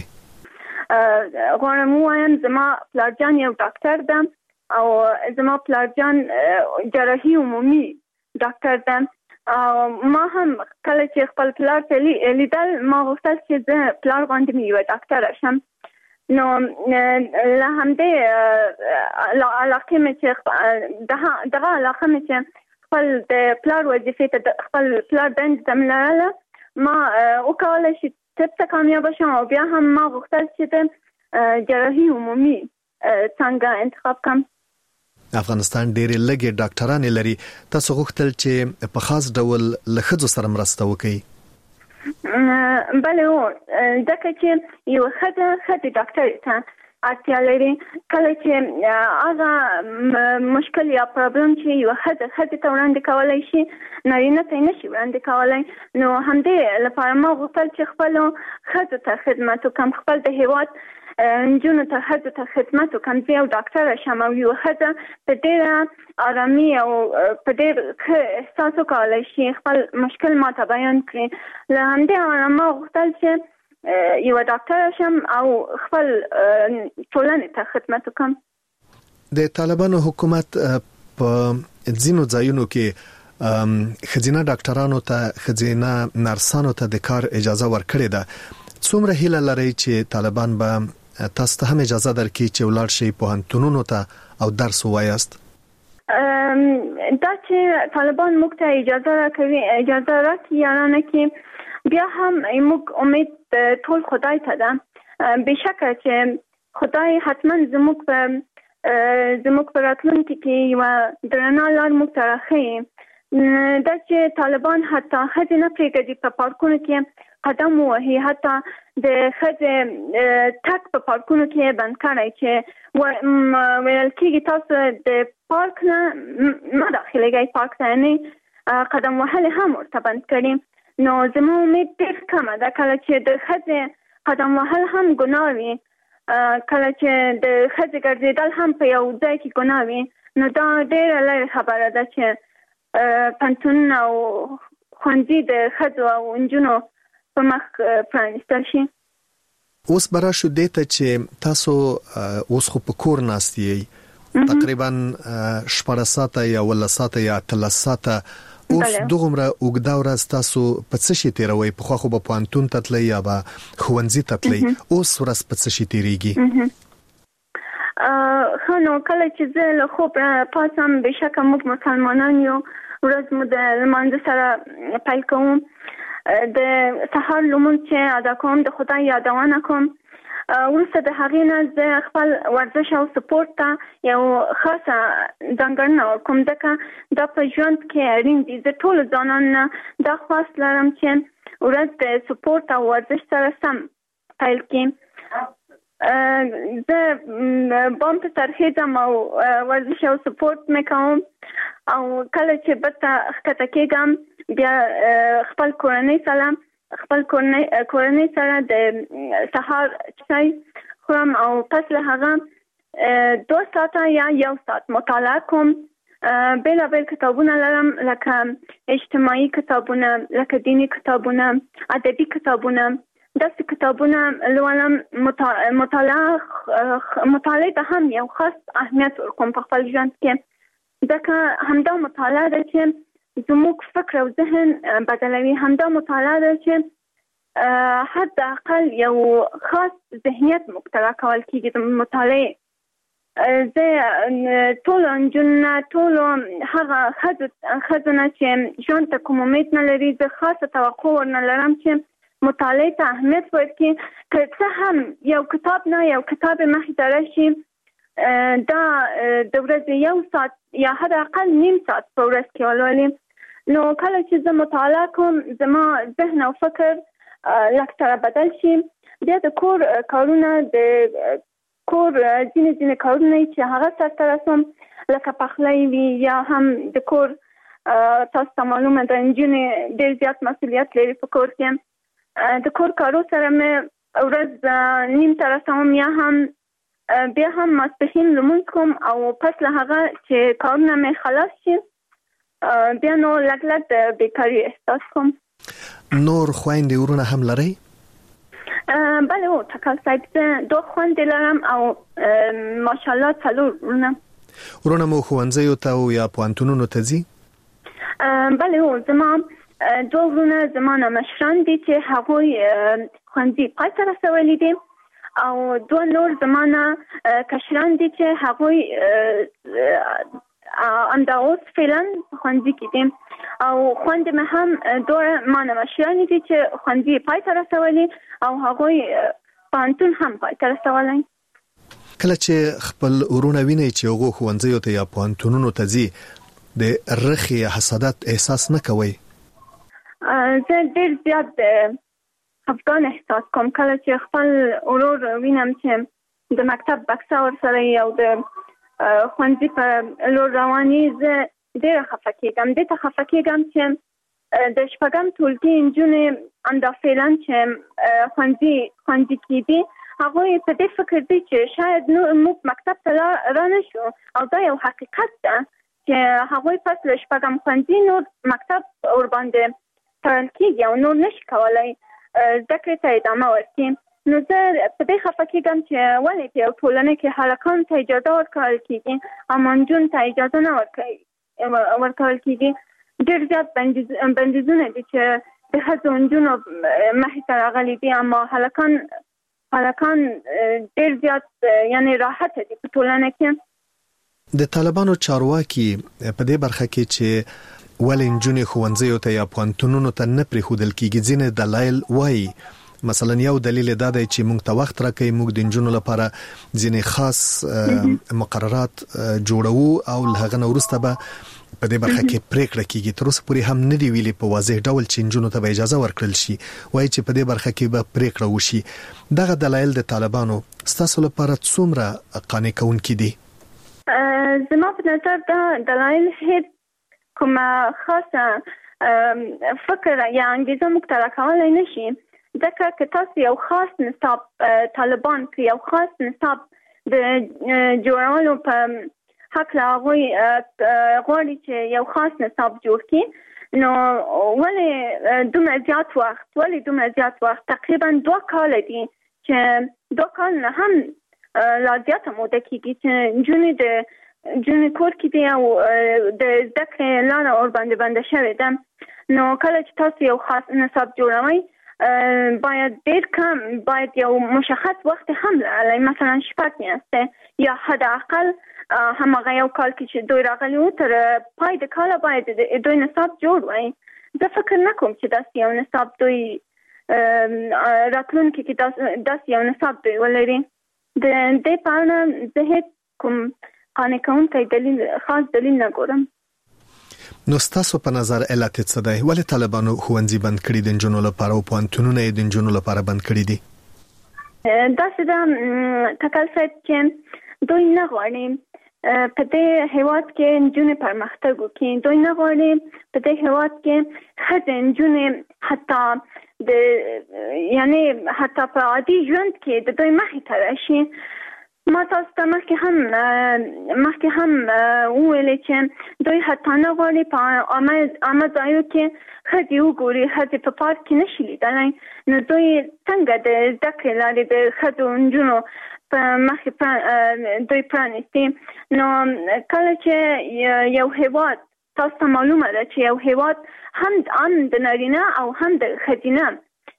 غواړم ووایم زما پلارجان یو ډاکټر ده او زما پلارجان جراحي عمومي ډاکټر ده او ما هم کله چې خپل پلار ته لیدل ما غوښتل چې زه پلار غوندې مې یوه ډاکټره شم. نو له همدې علاقې مې چې دغه علاقه مې چې خپل د پلار وظیفې ته خپل پلار دندې ته مې لرله ما وکولی شي طب ته کامیابه شم او بیا هم ما غوښتل چې د جراحي عمومي څانګه انتخاب کړم. افغانستان ډېرې لږې ډاکټرانې لري، تاسو غوښتل چې په خاص ډول له ښځو سره مرسته وکړئ؟ بله هو، ځکه چې یو ښځه ښځې ډاکټرې ته اړتیا لري. کله چې هغه مشکل یا پرابلم چې یو ښځه ښځې ته وړاندې کولی شي نارینه ته یې نشي وړاندې کولی، نو همدې لپاره ما غوښتل چې خپلو ښځو ته خدمت وکړم، خپل د هېواد نجونو ته ښځو ته خدمت وکړم، زه یو ډاکټره شم او یو ښځه په ډېره ارامي او په ډېر ښه احساس وکولی شي خپل مشکل ماته بیان کړي. له همدې امله ما غوښتل چې یو ډاکټر شم او خپل ټولنې ته خدمت وکړم. د طالبانو حکومت په ځینو ځایونو کې ښځینه ډاکټرانو ته ښځینه نرسانو ته د کار اجازه ورکړې ده. څومره هیله لرئ چې طالبان به تاسو ته هم اجازه درکړي چې ولاړ شئ پوهنتونونو ته او درس ووایاست؟ دا چې طالبان موږ ته اجازه راکوي اجازه راکړي یا نه کړي، بیا هم موږ امید ټول خدای ته ده. بېشکه چې خدای حتما زموږ په زموږ په راتلونکي کې یوه درنه لار موږ ته راښیي. دا چې طالبان حتی ښځې نه پرېږدي په پارکونو کې قدم ووهي، حتی د ښځې تګ په پارکونو کې بند کړی چې ویل کېږي تاسو د پارک نه مه داخلېږئ، پارک ته یعنې قدم وهل هم ورته بند کړي. نو زما امید ډېر کمه ده کله چې د ښځې قدم وهل هم ګناه وي، کله چې د ښځې ګرځېدل هم په یو ځای کې ګناه وي، نو دا ډېره لرې خبره ده چې پوهنتونونه او ښوونځي د ښځو او نجونو په مخ پرانیستل شي. اوس به راشو دې ته چې تاسو اوس خو په کور ناست یئ، تقریبا شپاړس ساعته یا اوولس ساعته یا اتلس ساعته. اوس دغومره اوږده ورځ تاسو په څه شي تېروئ؟ پخوا خو به پوهنتون ته تلئ یا به ښوونځي ته تلئ، اوس ورځ په څه شي تېرېږي؟ ښه نو کله چې زه له خوب پاڅم، بېشکه موږ مسلمانان یو، ورځ مو د لمانځه سره پیل کوم، د سهار لمونځ چې ادا کوم د خدای یادونه کوم. وروسته د هغې نه زه خپل ورزش او سپورت ته یو خاصه ځانګړنه ورکوم، ځکه دا په ژوند کې اړین دي. زه ټولو ځوانانو نه دا خواست لرم چې ورځ د سپورت او ورزش سره سم پیل کړي. زه بام ته ترخیځم او ورزش او سپورت مې کوم، او کله چې بېرته ښکته کېږم بیا خپل کورنۍ سره خپل کورنۍ سره د سهار چای خورم او پس له هغه دو ساعته یا یو ساعت مطالعه کوم. بېلابېل کتابونه لرم، لکه اجتماعي کتابونه، لکه دینی کتابونه، ادبي کتابونه. داسې کتابونه لولم. مطالعه مطالعه ته هم یو خاص اهمیت ورکوم په خپل ژوند کې، ځکه همدا مطالعه ده چې زموږ فکر او ذهن بدلوي. همدا مطالعه ده چې حد اقل یو خاص ذهنیت موږ ته راکول کېږي د مطالعې. زه ټولو نجونو ټولو هغه ښځو نه چې ژوند ته کوم امید نه لري، زه خاصه توقع ورنه لرم چې مطالعې ته اهمیت ورکړي. که څه هم یو کتاب نه یو کتاب مخې ته راشي، دا د ورځې یو ساعت یا حد اقل نیم ساعت په ورځ کې ولولي. نو کله چې زه مطالعه کوم، زما ذهن او فکر لږ سره بدل شي. بیا د کور کارونه، د کور ځینې ځینې کارونه چې هغه سرته رسوم، لکه پخلی وي یا هم د کور تاسو ته معلومه ده نجونې ډېر زیات مسؤلیت لري په کور کې. د کور کارو سره مې ورځ نیم ته رسوم یا هم بیا هم ماسپښین لمونځ کوم او پس له هغه چې کارونه مې خلاص شي بیا نو لږ لږ د بیکاري احساس کوم. نور خویندې ورونه هم لرئ؟ بله او تکل صاحب زه دوه خویندې لرم او ماشاءالله څلور ورونه. ورونه مو ښوونځیو ته او یا پوهنتونونو ته ځي؟ بله او زما دوه ورونه زما نه مشران دي چې هغوی ښوونځي پای ته رسولی دي او دوه نور زما نه کشران دي چې هغوی همدا اوس فعلا ښوونځي کې دي او خویندې مې هم دوه ما نه مشرانې دي چې ښوونځي پای ته رسولي او هغوی پوهنتون هم پای ته رسولی. کله چې خپل ورونه وینئ چې هغوی ښوونځیو ته یا پوهنتونونو ته ځي د رخې یا حسادت احساس نه کوئ؟ زه ډېر زیات خفګان احساس کوم کله چې خپل ورور وینم چې د مکتب بکسه ورسره او د ښوونځي په لور روان وي زه ډېره خفه کېږم. دې ته خفه کېږم چې د شپږم ټولګي نجونې همدا فعلا چې ښوونځي ښوونځي کې دي هغوی په دې فکر دي چې شاید موږ مکتب ته را نه شو او دا یو حقیقت ده چې هغوی پس له شپږم ښوونځي نور مکتب ورباندې تړل کېږي او نور نشي کولی زده کړې ته ادامه ورکړي. نو زه په دې خفه کېږم چې ولې په یو ټولنه کې هلکانو ته اجازه ورکول کېږي اما نجونو ته اجازه نه ورکول کېږي. ډېر زیات بندیزونه دي چې د ښځو نجونو مخې ته راغلي دي اما هلکان هلکان ډېر زیات یعنې راحته دي په ټولنه کې. د طالبانو چارواکي په دې برخه کې چې ولې نجونې ښوونځیو ته یا پوهنتونونو ته نه پرېښودل کېږي ځینې دلایل وایي. مثلا یو دلیل دا دی چې موږ ته وخت راکوي موږ د نجونو لپاره ځینې خاص مقررات جوړو او له هغه نه وروسته به په دې برخه کې پریکړه کیږي. تر اوسه پورې هم نه دی ویلي په واضح ډول چې نجونو ته به اجازه ورکړل شي وایي چې په دې برخه کې به پریکړه وشي. دغه دلایل د طالبانو ستاسو لپاره څومره قانع کوونکي دي؟ زما په نظر دا دلایل هیڅ کومه خاصه فکر یا انګیزه موږ ته راکولی نه شي ځکه که تاسو یو خاص نصاب طالبان که یو خاص نصاب د جوړولو په هکله هغوی غواړي چې یو خاص نصاب جوړ کړي نو ولې دومره زیات وخت ولې دومره زیات وخت تقریبا دوه کاله دي چې دوه کال نه هم لا زیاته موده کېږي چې نجونې د نجونې کور کې دي او د زده کړې لاره ورباندې بنده شوې ده. نو کله چې تاسو یو خاص نصاب جوړوئ باید ډېر کم باید یو مشخص وخت هم لرلی مثلا شپږ میاشتې یا حد اقل هماغه یو کال کې چې دوی راغلي وو تر پای د کاله باید دوی نصاب جوړ وای. زه فکر نه کوم چې داسې یو نصاب دوی راتلونکي کې داسې یو نصاب دوی ولري. د دې په اړه زه هېڅ کوم قانع کوونکی دلیل خاص دلیل نه ګورم. نو ستاسو په نظر علت څه دی؟ ولې طالبانو ښوونځي بند کړي د نجونو لپاره او پوهنتونونه یې د نجونو لپاره بند کړي دي؟ داسې ده تکل صاحب چې دوی نه غواړي په دې هېواد کې نجونې پرمختګ وکړي. دوی نه غواړي په دې هېواد کې ښځې نجونې حتی د یعنې حتی په عادي ژوند کې د دوی مخې ته راشي. ما تاسو ته مخکې هم مخکې هم وویلې چې دوی حتی نه غواړي په عامه ځایو کې ښځې وګوري ښځې په پارک کې نشي لیدلی. نو دوی څنګه د زده کړې لارې د ښځو نجونو په مخې دوی پرانیستي. نو کله چې یو هېواد تاسو ته معلومه ده چې یو هېواد هم د نارینه او هم د ښځینه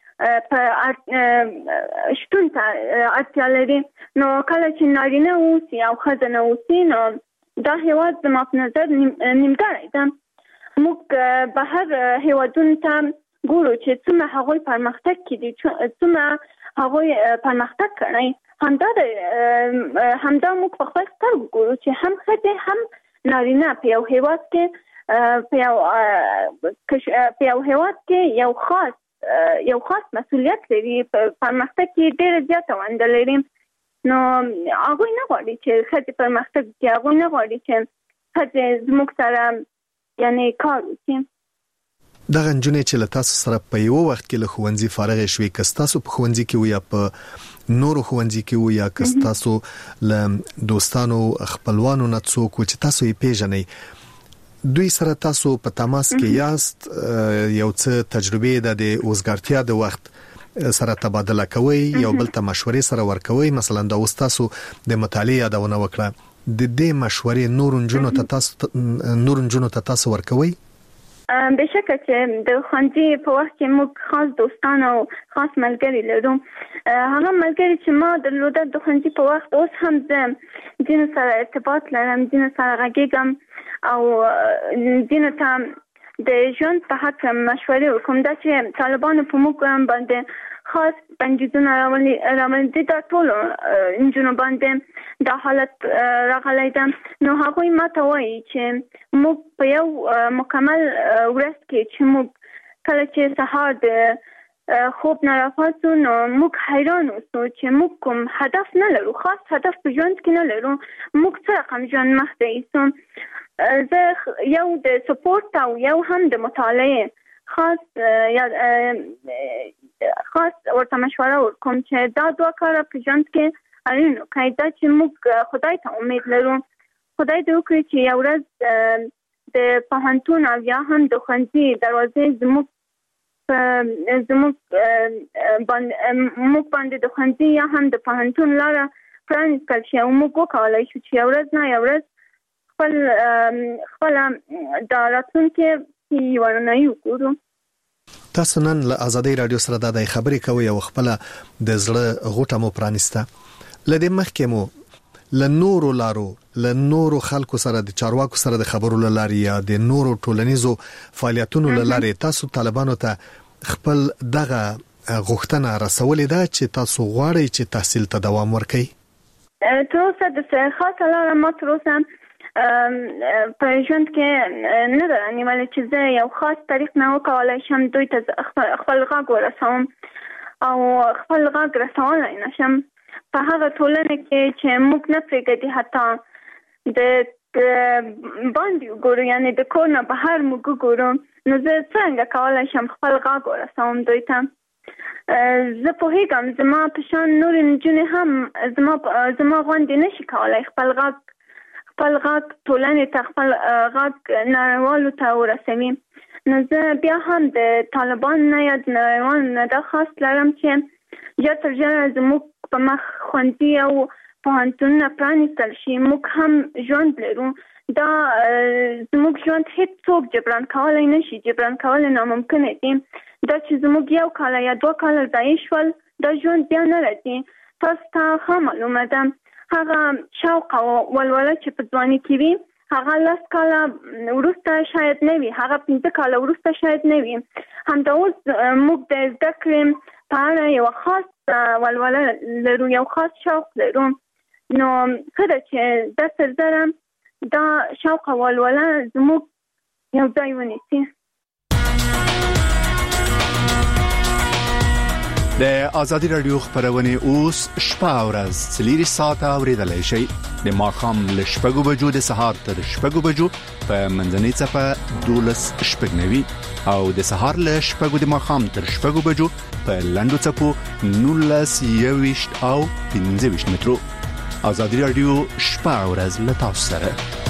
په شتون ته اړتیا لري. نو کله چې نارینه اوسي او ښځه نه اوسي نو دا هېواد زما په نظر نیمګړی ده. موږ بهر هېوادونو ته ګورو چې څومره هغوی پرمختګ کړي څومره هغوی پرمختګ کړی همدا همدا موږ په خپل سترګو ګورو چې هم ښځې هم نارینه په یو هېواد کې په یو په یو هېواد کې یو خاص یو خاص مسؤلیت لري په پرمختګ کې ډېره زیاته ونډه لري. نو هغوی نه غواړي چې ښځې پرمختګ وکړي. هغوی نه غواړي چې ښځې زموږ سره یعنی کار وکړي. دا غنجونې چې له تاسو سره په یو وخت کې له ښوونځي فارغ شوي که تاسو په ښوونځي کې و یا په نورو ښوونځي کې و یا که تاسو له دوستانو خپلوانو نه څوک چې تاسو یې پیژنئ دوی سره تاسو په تماس کې یاست یو څه تجربه د اوسګارتیا د وخت سره تبادله کوي یو بل ته مشورې سره ورکوي مثلا د استادو د مطالعه یادونه وکړه د دې مشورې نورن جنو ته تاسو نورن جنو ته تاسو ورکوي بشکه چې د ښوونځي په وخت کې موږ خاص دوستان او خاص ملګري لرو. هغه ملګري چې ما درلوده د ښوونځي په وخت اوس هم زه دین سره ارتباط لرم، دین سره غږیږم او دین ته د ژوند په حق مشورې ورکوم. دا چې طالبانو په موږ باندې خاص بندیزونه راولي راولي دا ټول انجونو باندې دا حالت راغلی ده. نو هغوی ما ته وایي چې موږ په یو مکمل ورځ کې چې موږ کله چې سهار د خوب نه راپاڅو نو موږ حیران اوسو چې موږ کوم هدف نه لرو، خاص هدف په ژوند کې نه لرو، موږ څه رقم ژوند مخته ایسو. زه یو د سپورت او یو هم د مطالعه خاص یا خاص ورته مشوره ورکوم چې دا دوه کاره په ژوند کې اړین کوي. دا چې موږ خدای ته امید لرو، خدای دې وکړي چې یو ورځ د پوهنتون او یا هم د ښوونځي دروازې زموږ زموږ باندې موږ باندې د ښوونځي یا هم د پوهنتون لاره پرانیستل شي او موږ وکولای شو چې یو ورځ نه یو ورځ خپل خپل د راتلونکي یوه وګورو. تاسو نن له آزادۍ رادیو سره د خبرې کوي او خپل د زړه غوټه مو پرانیسته. لدې مخکې مو له نورو لارو له نورو خلکو سره د چارواکو سره د خبرو لاري یا د نورو ټولنیزو فعالیتونو لاري تاسو طالبانو ته خپل دغه غوښتنه رسولې ده چې تاسو غواړئ چې تحصیل ته دوام ورکړئ؟ تر اوسه د خاصه لاره ما تر اوسه په ژوند کې نه ده نیولې چې زه یو خاص طریق نه وکولای شم دوی ته خپل غږ ورسوم او خپل غږ رسولی نه شم په هغه ټولنه کې چې موږ نه پرېږدي حتی د باندې وګورو، یعنې د کور نه بهر موږ وګورو. نو زه څنګه کولی شم خپل غږ ورسوم دوی ته؟ زه پوهېږم زما په شان نورې نجونې هم زما زما غوندې نشي کولی خپل غږ خپل غږ ټولنې ته خپل غږ نړیوالو ته ورسوي. نو زه بیا هم د طالبانو نه یا د نړیوالو نه دا خواست لرم چې ژر تر ژره زموږ په مخ ښوونځي او پوهنتونونه پرانیستل شي. موږ هم ژوند لرو، دا زموږ ژوند هیڅ څوک جبران کولی نشي، جبران کول ناممکنه دي. دا چې زموږ یو کال یا دوه کاله ضایع شول دا ژوند بیا نه راځي. تاسو ته ښه معلومه ده هغه شوق او ولوله چې په ځواني کې وي هغه لس کاله وروسته شاید نه وي، هغه پنځه کاله وروسته شاید نه وي. همدا اوس موږ د زده کړې په اړه یوه خاص ولوله لرو، یو خاص شوق لرو. نو ښه ده چې دا تر زره دا شوق او ولوله زموږ یو ځای ونیسي. د آزادي رادیو خبرونه اوس شپه او ورځ څلور ساعته اوریدلای شئ. د ماښام له شپږو بجو د سهار تر شپږو بجو په منځنۍ صفه دولس شپږنوي او د سهار له شپږو د ماښام تر شپږو بجو په لنډو صفو نولس یويشت او پنځه ویشت مترو. آزادي رادیو شپه او ورځ له تاسو سره.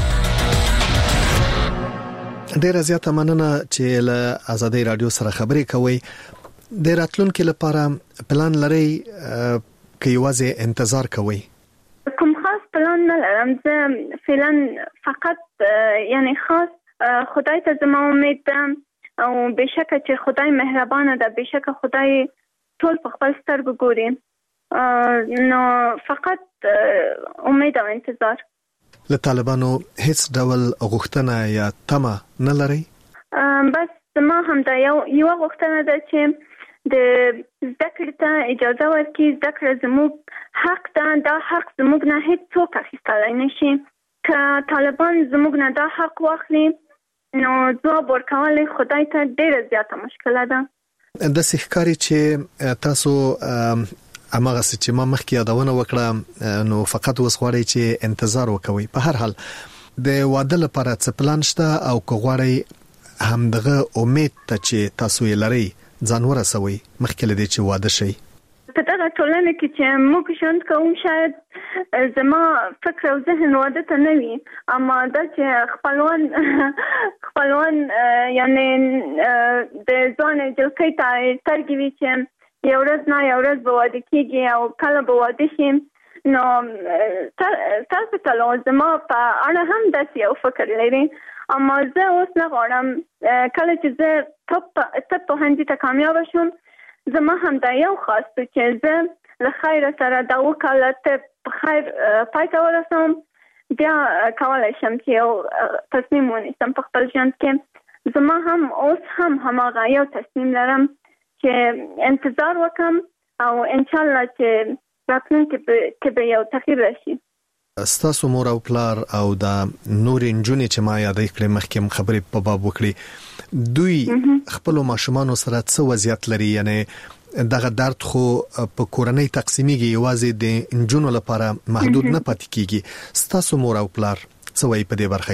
ډیره زیاته مننه چې له آزادي رادیو سره خبرې کوي. د راتلونکو لپاره پلان لري که یوازې انتظار کوي؟ کوم خاص پلان نه لرم. زه فعلا فقط یعنی خاص خدای ته زما امید ده او بشکه چې خدای مهربانه ده، بشکه خدای ټول په خپل سترګو ګوري. نو فقط امید او انتظار. له طالبانو هیڅ ډول غوښتنه یا تمه نه لري؟ بس زما هم دا یو یو غوښتنه ده چې د زده کړې ته اجازه ورکړي. زده کړه زموږ حق ده، دا حق زموږ نه هیڅ څوک اخیستلی نه شي. که طالبان زموږ نه دا حق واخلي نو ځواب ورکول خدای ته ډیره زیاته مشکله ده. داسې ښکاري چې تاسو اماغه چې ما مخکې یادونه وکړه نو فقط اوس غواړئ چې انتظار وکوي. په هر حال د واده لپاره څه پلان شته او که غواړئ همدغه امید ته چې تاسو یې لرئ ځان ورسوئ مخکې له دې چې واده شئ؟ په دغه ټولنه کې چې موږ ژوند کوو شاید زما فکر او ذهن واده ته نه وي، اما دا چې خپلوان خپلوان یعنی د ځوان جلکۍ ته سترګې وي چې یو ورځ نه یو ورځ به واده کېږي او کله به واده شي، نو تاسو ته زما په اړه هم داسې یو فکر لري. اما زه اوس نه غواړم کله چې زه طب پوهنځي ته کامیابه شم، زما هم دا یو خاص دی چې زه له خیره سره دا اووه کاله طب په خیر پای ته ورسوم، بیا کولی شم چې یو تصمیم ونیسم په خپل ژوند کې. زما هم اوس هم هماغه یو تصمیم لرم چې انتظار وکړم او انشاءالله چې راتلونکي کې به یو تغییر راشي. ستاسو مور او پلار او دا نورې نجونې چې ما یادې کړې مخکې هم خبرې په باب وکړي، دوی خپلو ماشومانو سره څه وضعیت لري؟ یعنی دغه درد خو په کورنۍ تقسیمیږي، یوازې د نجونو لپاره محدود نه پاتې کیږي. ستاسو مور او پلار څه وایي په دې برخه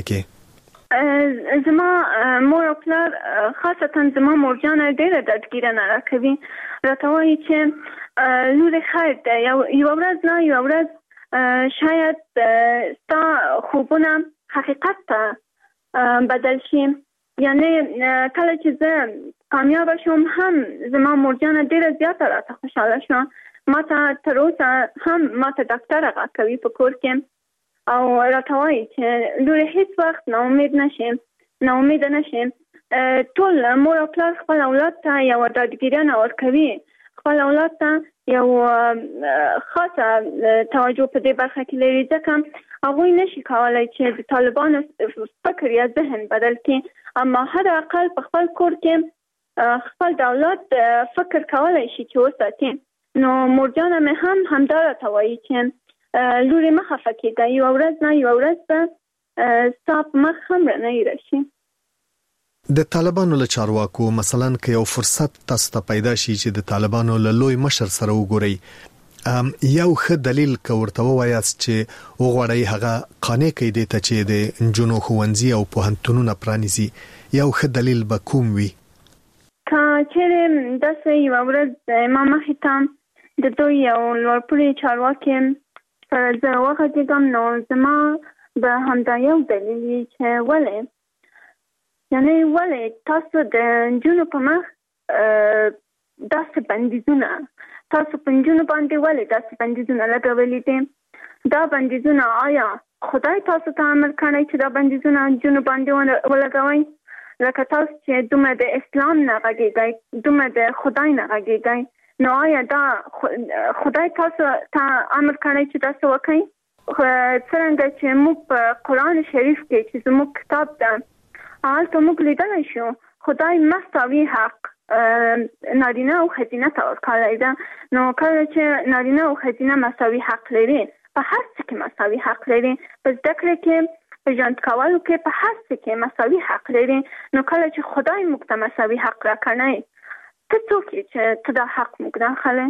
کې؟ زما مور او پلار خاصتا زما مورجانه ډېره ډاډګیرنه راکوي، راته وایي چې لورې خیر دی، یوه ورځ نه یوه ورځ شاید ستا خوبونه حقیقت ته بدل شي. یعنی کله چې زه کامیابه شوم هم زما مورجانه ډېره زیاته راته خوشحاله شوه. ما ته تر اوسه هم ما ته ډاکټره غږ کوي په کور کې او راته وایي چې لورې هیڅ وخت ناامید نشې ناامیده نشې. ټول مور او پلار خپل اولاد ته یوه ډاډګیرنه ورکوي، خپل اولاد ته یو خاصه توجه په دې برخه کې لري، ځکه هغوی نشي کولی چې د طالبانو فکر یا ذهن بدل کړي، اما حد اقل په خپل کور کې خپل د اولاد فکر کولی شي چې وساتي. نو مورجانه مې هم همدا راته وایي چې لورې مه خفه کېږه، یوه ورځ نه یوه ورځ به ستا په مخ هم رڼۍ راشي. د طالبانو له چارواکو مثلا که یو فرصت تاسو ته پیدا شي چې د طالبانو له لوی مشر سره وګورئ، یو ښه دلیل که ورته ووایاست چې وغواړئ هغه قانع کړئ دې ته چې د نجونو ښوونځي او پوهنتونونه پرانیزي، یو ښه دلیل به کوم وي؟ که چیرې داسې یوه ورځ ما مخې ته د دوی یو لوړپوړي چارواکي سره زه وغږېږم، نو زما به همدا یو دلیل وي چې ولې یعنی ولې تاسو د نجونو په مخ داسې بندیزونه تاسو په نجونو باندې ولې داسې بندیزونه لګولي دي؟ دا بندیزونه آیا خدای تاسو ته امر کړی چې دا بندیزونه نجونو باندې ولګوئ؟ لکه تاسو چې دومره د اسلام نه غږېږئ، دومره د خدای نه غږېږئ، نو آیا دا خدای تاسو ته امر کړی چې تاسو وکړئ؟ څرنګه چې موږ په قرآن شریف کې چې زموږ کتاب ده هلته موږ لیدلی شو خدای مساوي حق نارینه او ښځینه ته ورکړی ده. نو کله چې نارینه او ښځینه مساوي حق لري، په هر څه کې مساوي حق لري، په زده کړې کې، په ژوند کولو کې، په هر څه کې مساوي حق لري، نو کله چې خدای موږ ته مساوي حق راکړی، ته څوک یې چې ته دا حق موږ نه اخلې؟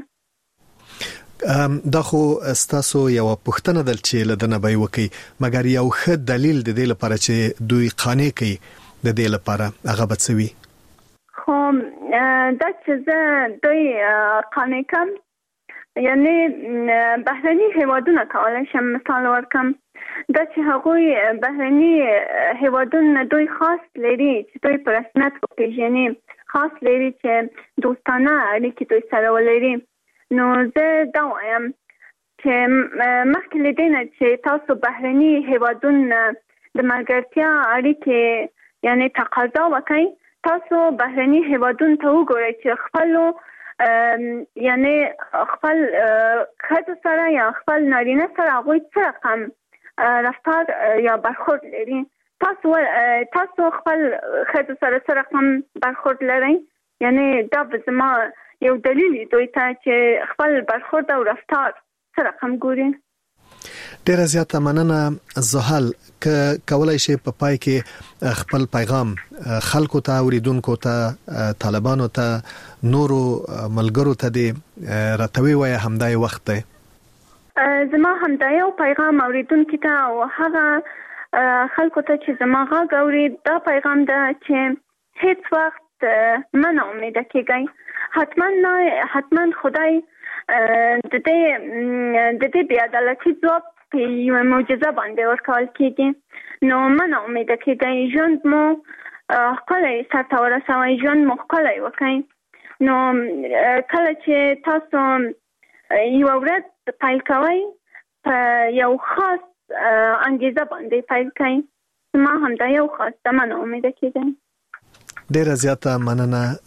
دا خو ستاسو یو پوښتنه ده چې لدنه به وکي، مګر یو ښه دلیل د دې لپاره چې دوی قانع کوي د دې لپاره هغه به څه وي؟ خو دا چې زه دوی قانع کړم، یعنی بهرني هیوادونه کولی شم مثال ورکړم، دا چې هغوی بهرني هیوادونه دوی خاص لري چې دوی په رسمیت وپېژني، خاص لري چې دوستانه اړیکې دوی سره ولري. نو زه دا وایم چې مخکې له دې نه چې تاسو بهرني هیوادونه د ملګرتیا اړیکې یعنی تقاضا وکړئ، تاسو بهرني هیوادونو ته وګورئ چې خپلو یعنی خپل ښځو سره یا خپل نارینه سره هغوی څه رقم رفتار یا برخورد لري. تاسو تاسو خپل ښځو سره څه رقم برخورد لرئ؟ یعنی دا به زما یو دلیل دوی ته چې خپل برخورد او رفتار څه رقم ګوري. ډیره زیاته مننه زحل، که کولای شي په پای کې خپل پیغام خلکو ته، اوریدونکو ته، طالبانو ته، نورو ملګرو ته دې راتوي وایي، همدای وخت دی. زما همدا یو پیغام اوریدونکو ته او هغه خلکو ته چې زما غږ اوري دا پیغام ده چې هیڅ وخت مه ناامیده کیږئ. حتما نه حتما خدای د دې د دې بې عدالتي ځواب په یوه معجزه باندې ورکول کیږي. نو مه ناامیده کیږئ، ژوند مو ښکلی سرته ورسوئ، ژوند مو ښکلی وکړئ. نو کله چې تاسو یوه ورځ پیل کوئ په یو خاص انګیزه باندې پیل کړئ. ما هم دا یو خاص ته مه ناامیده کیږئ. ډیره زیاته مننه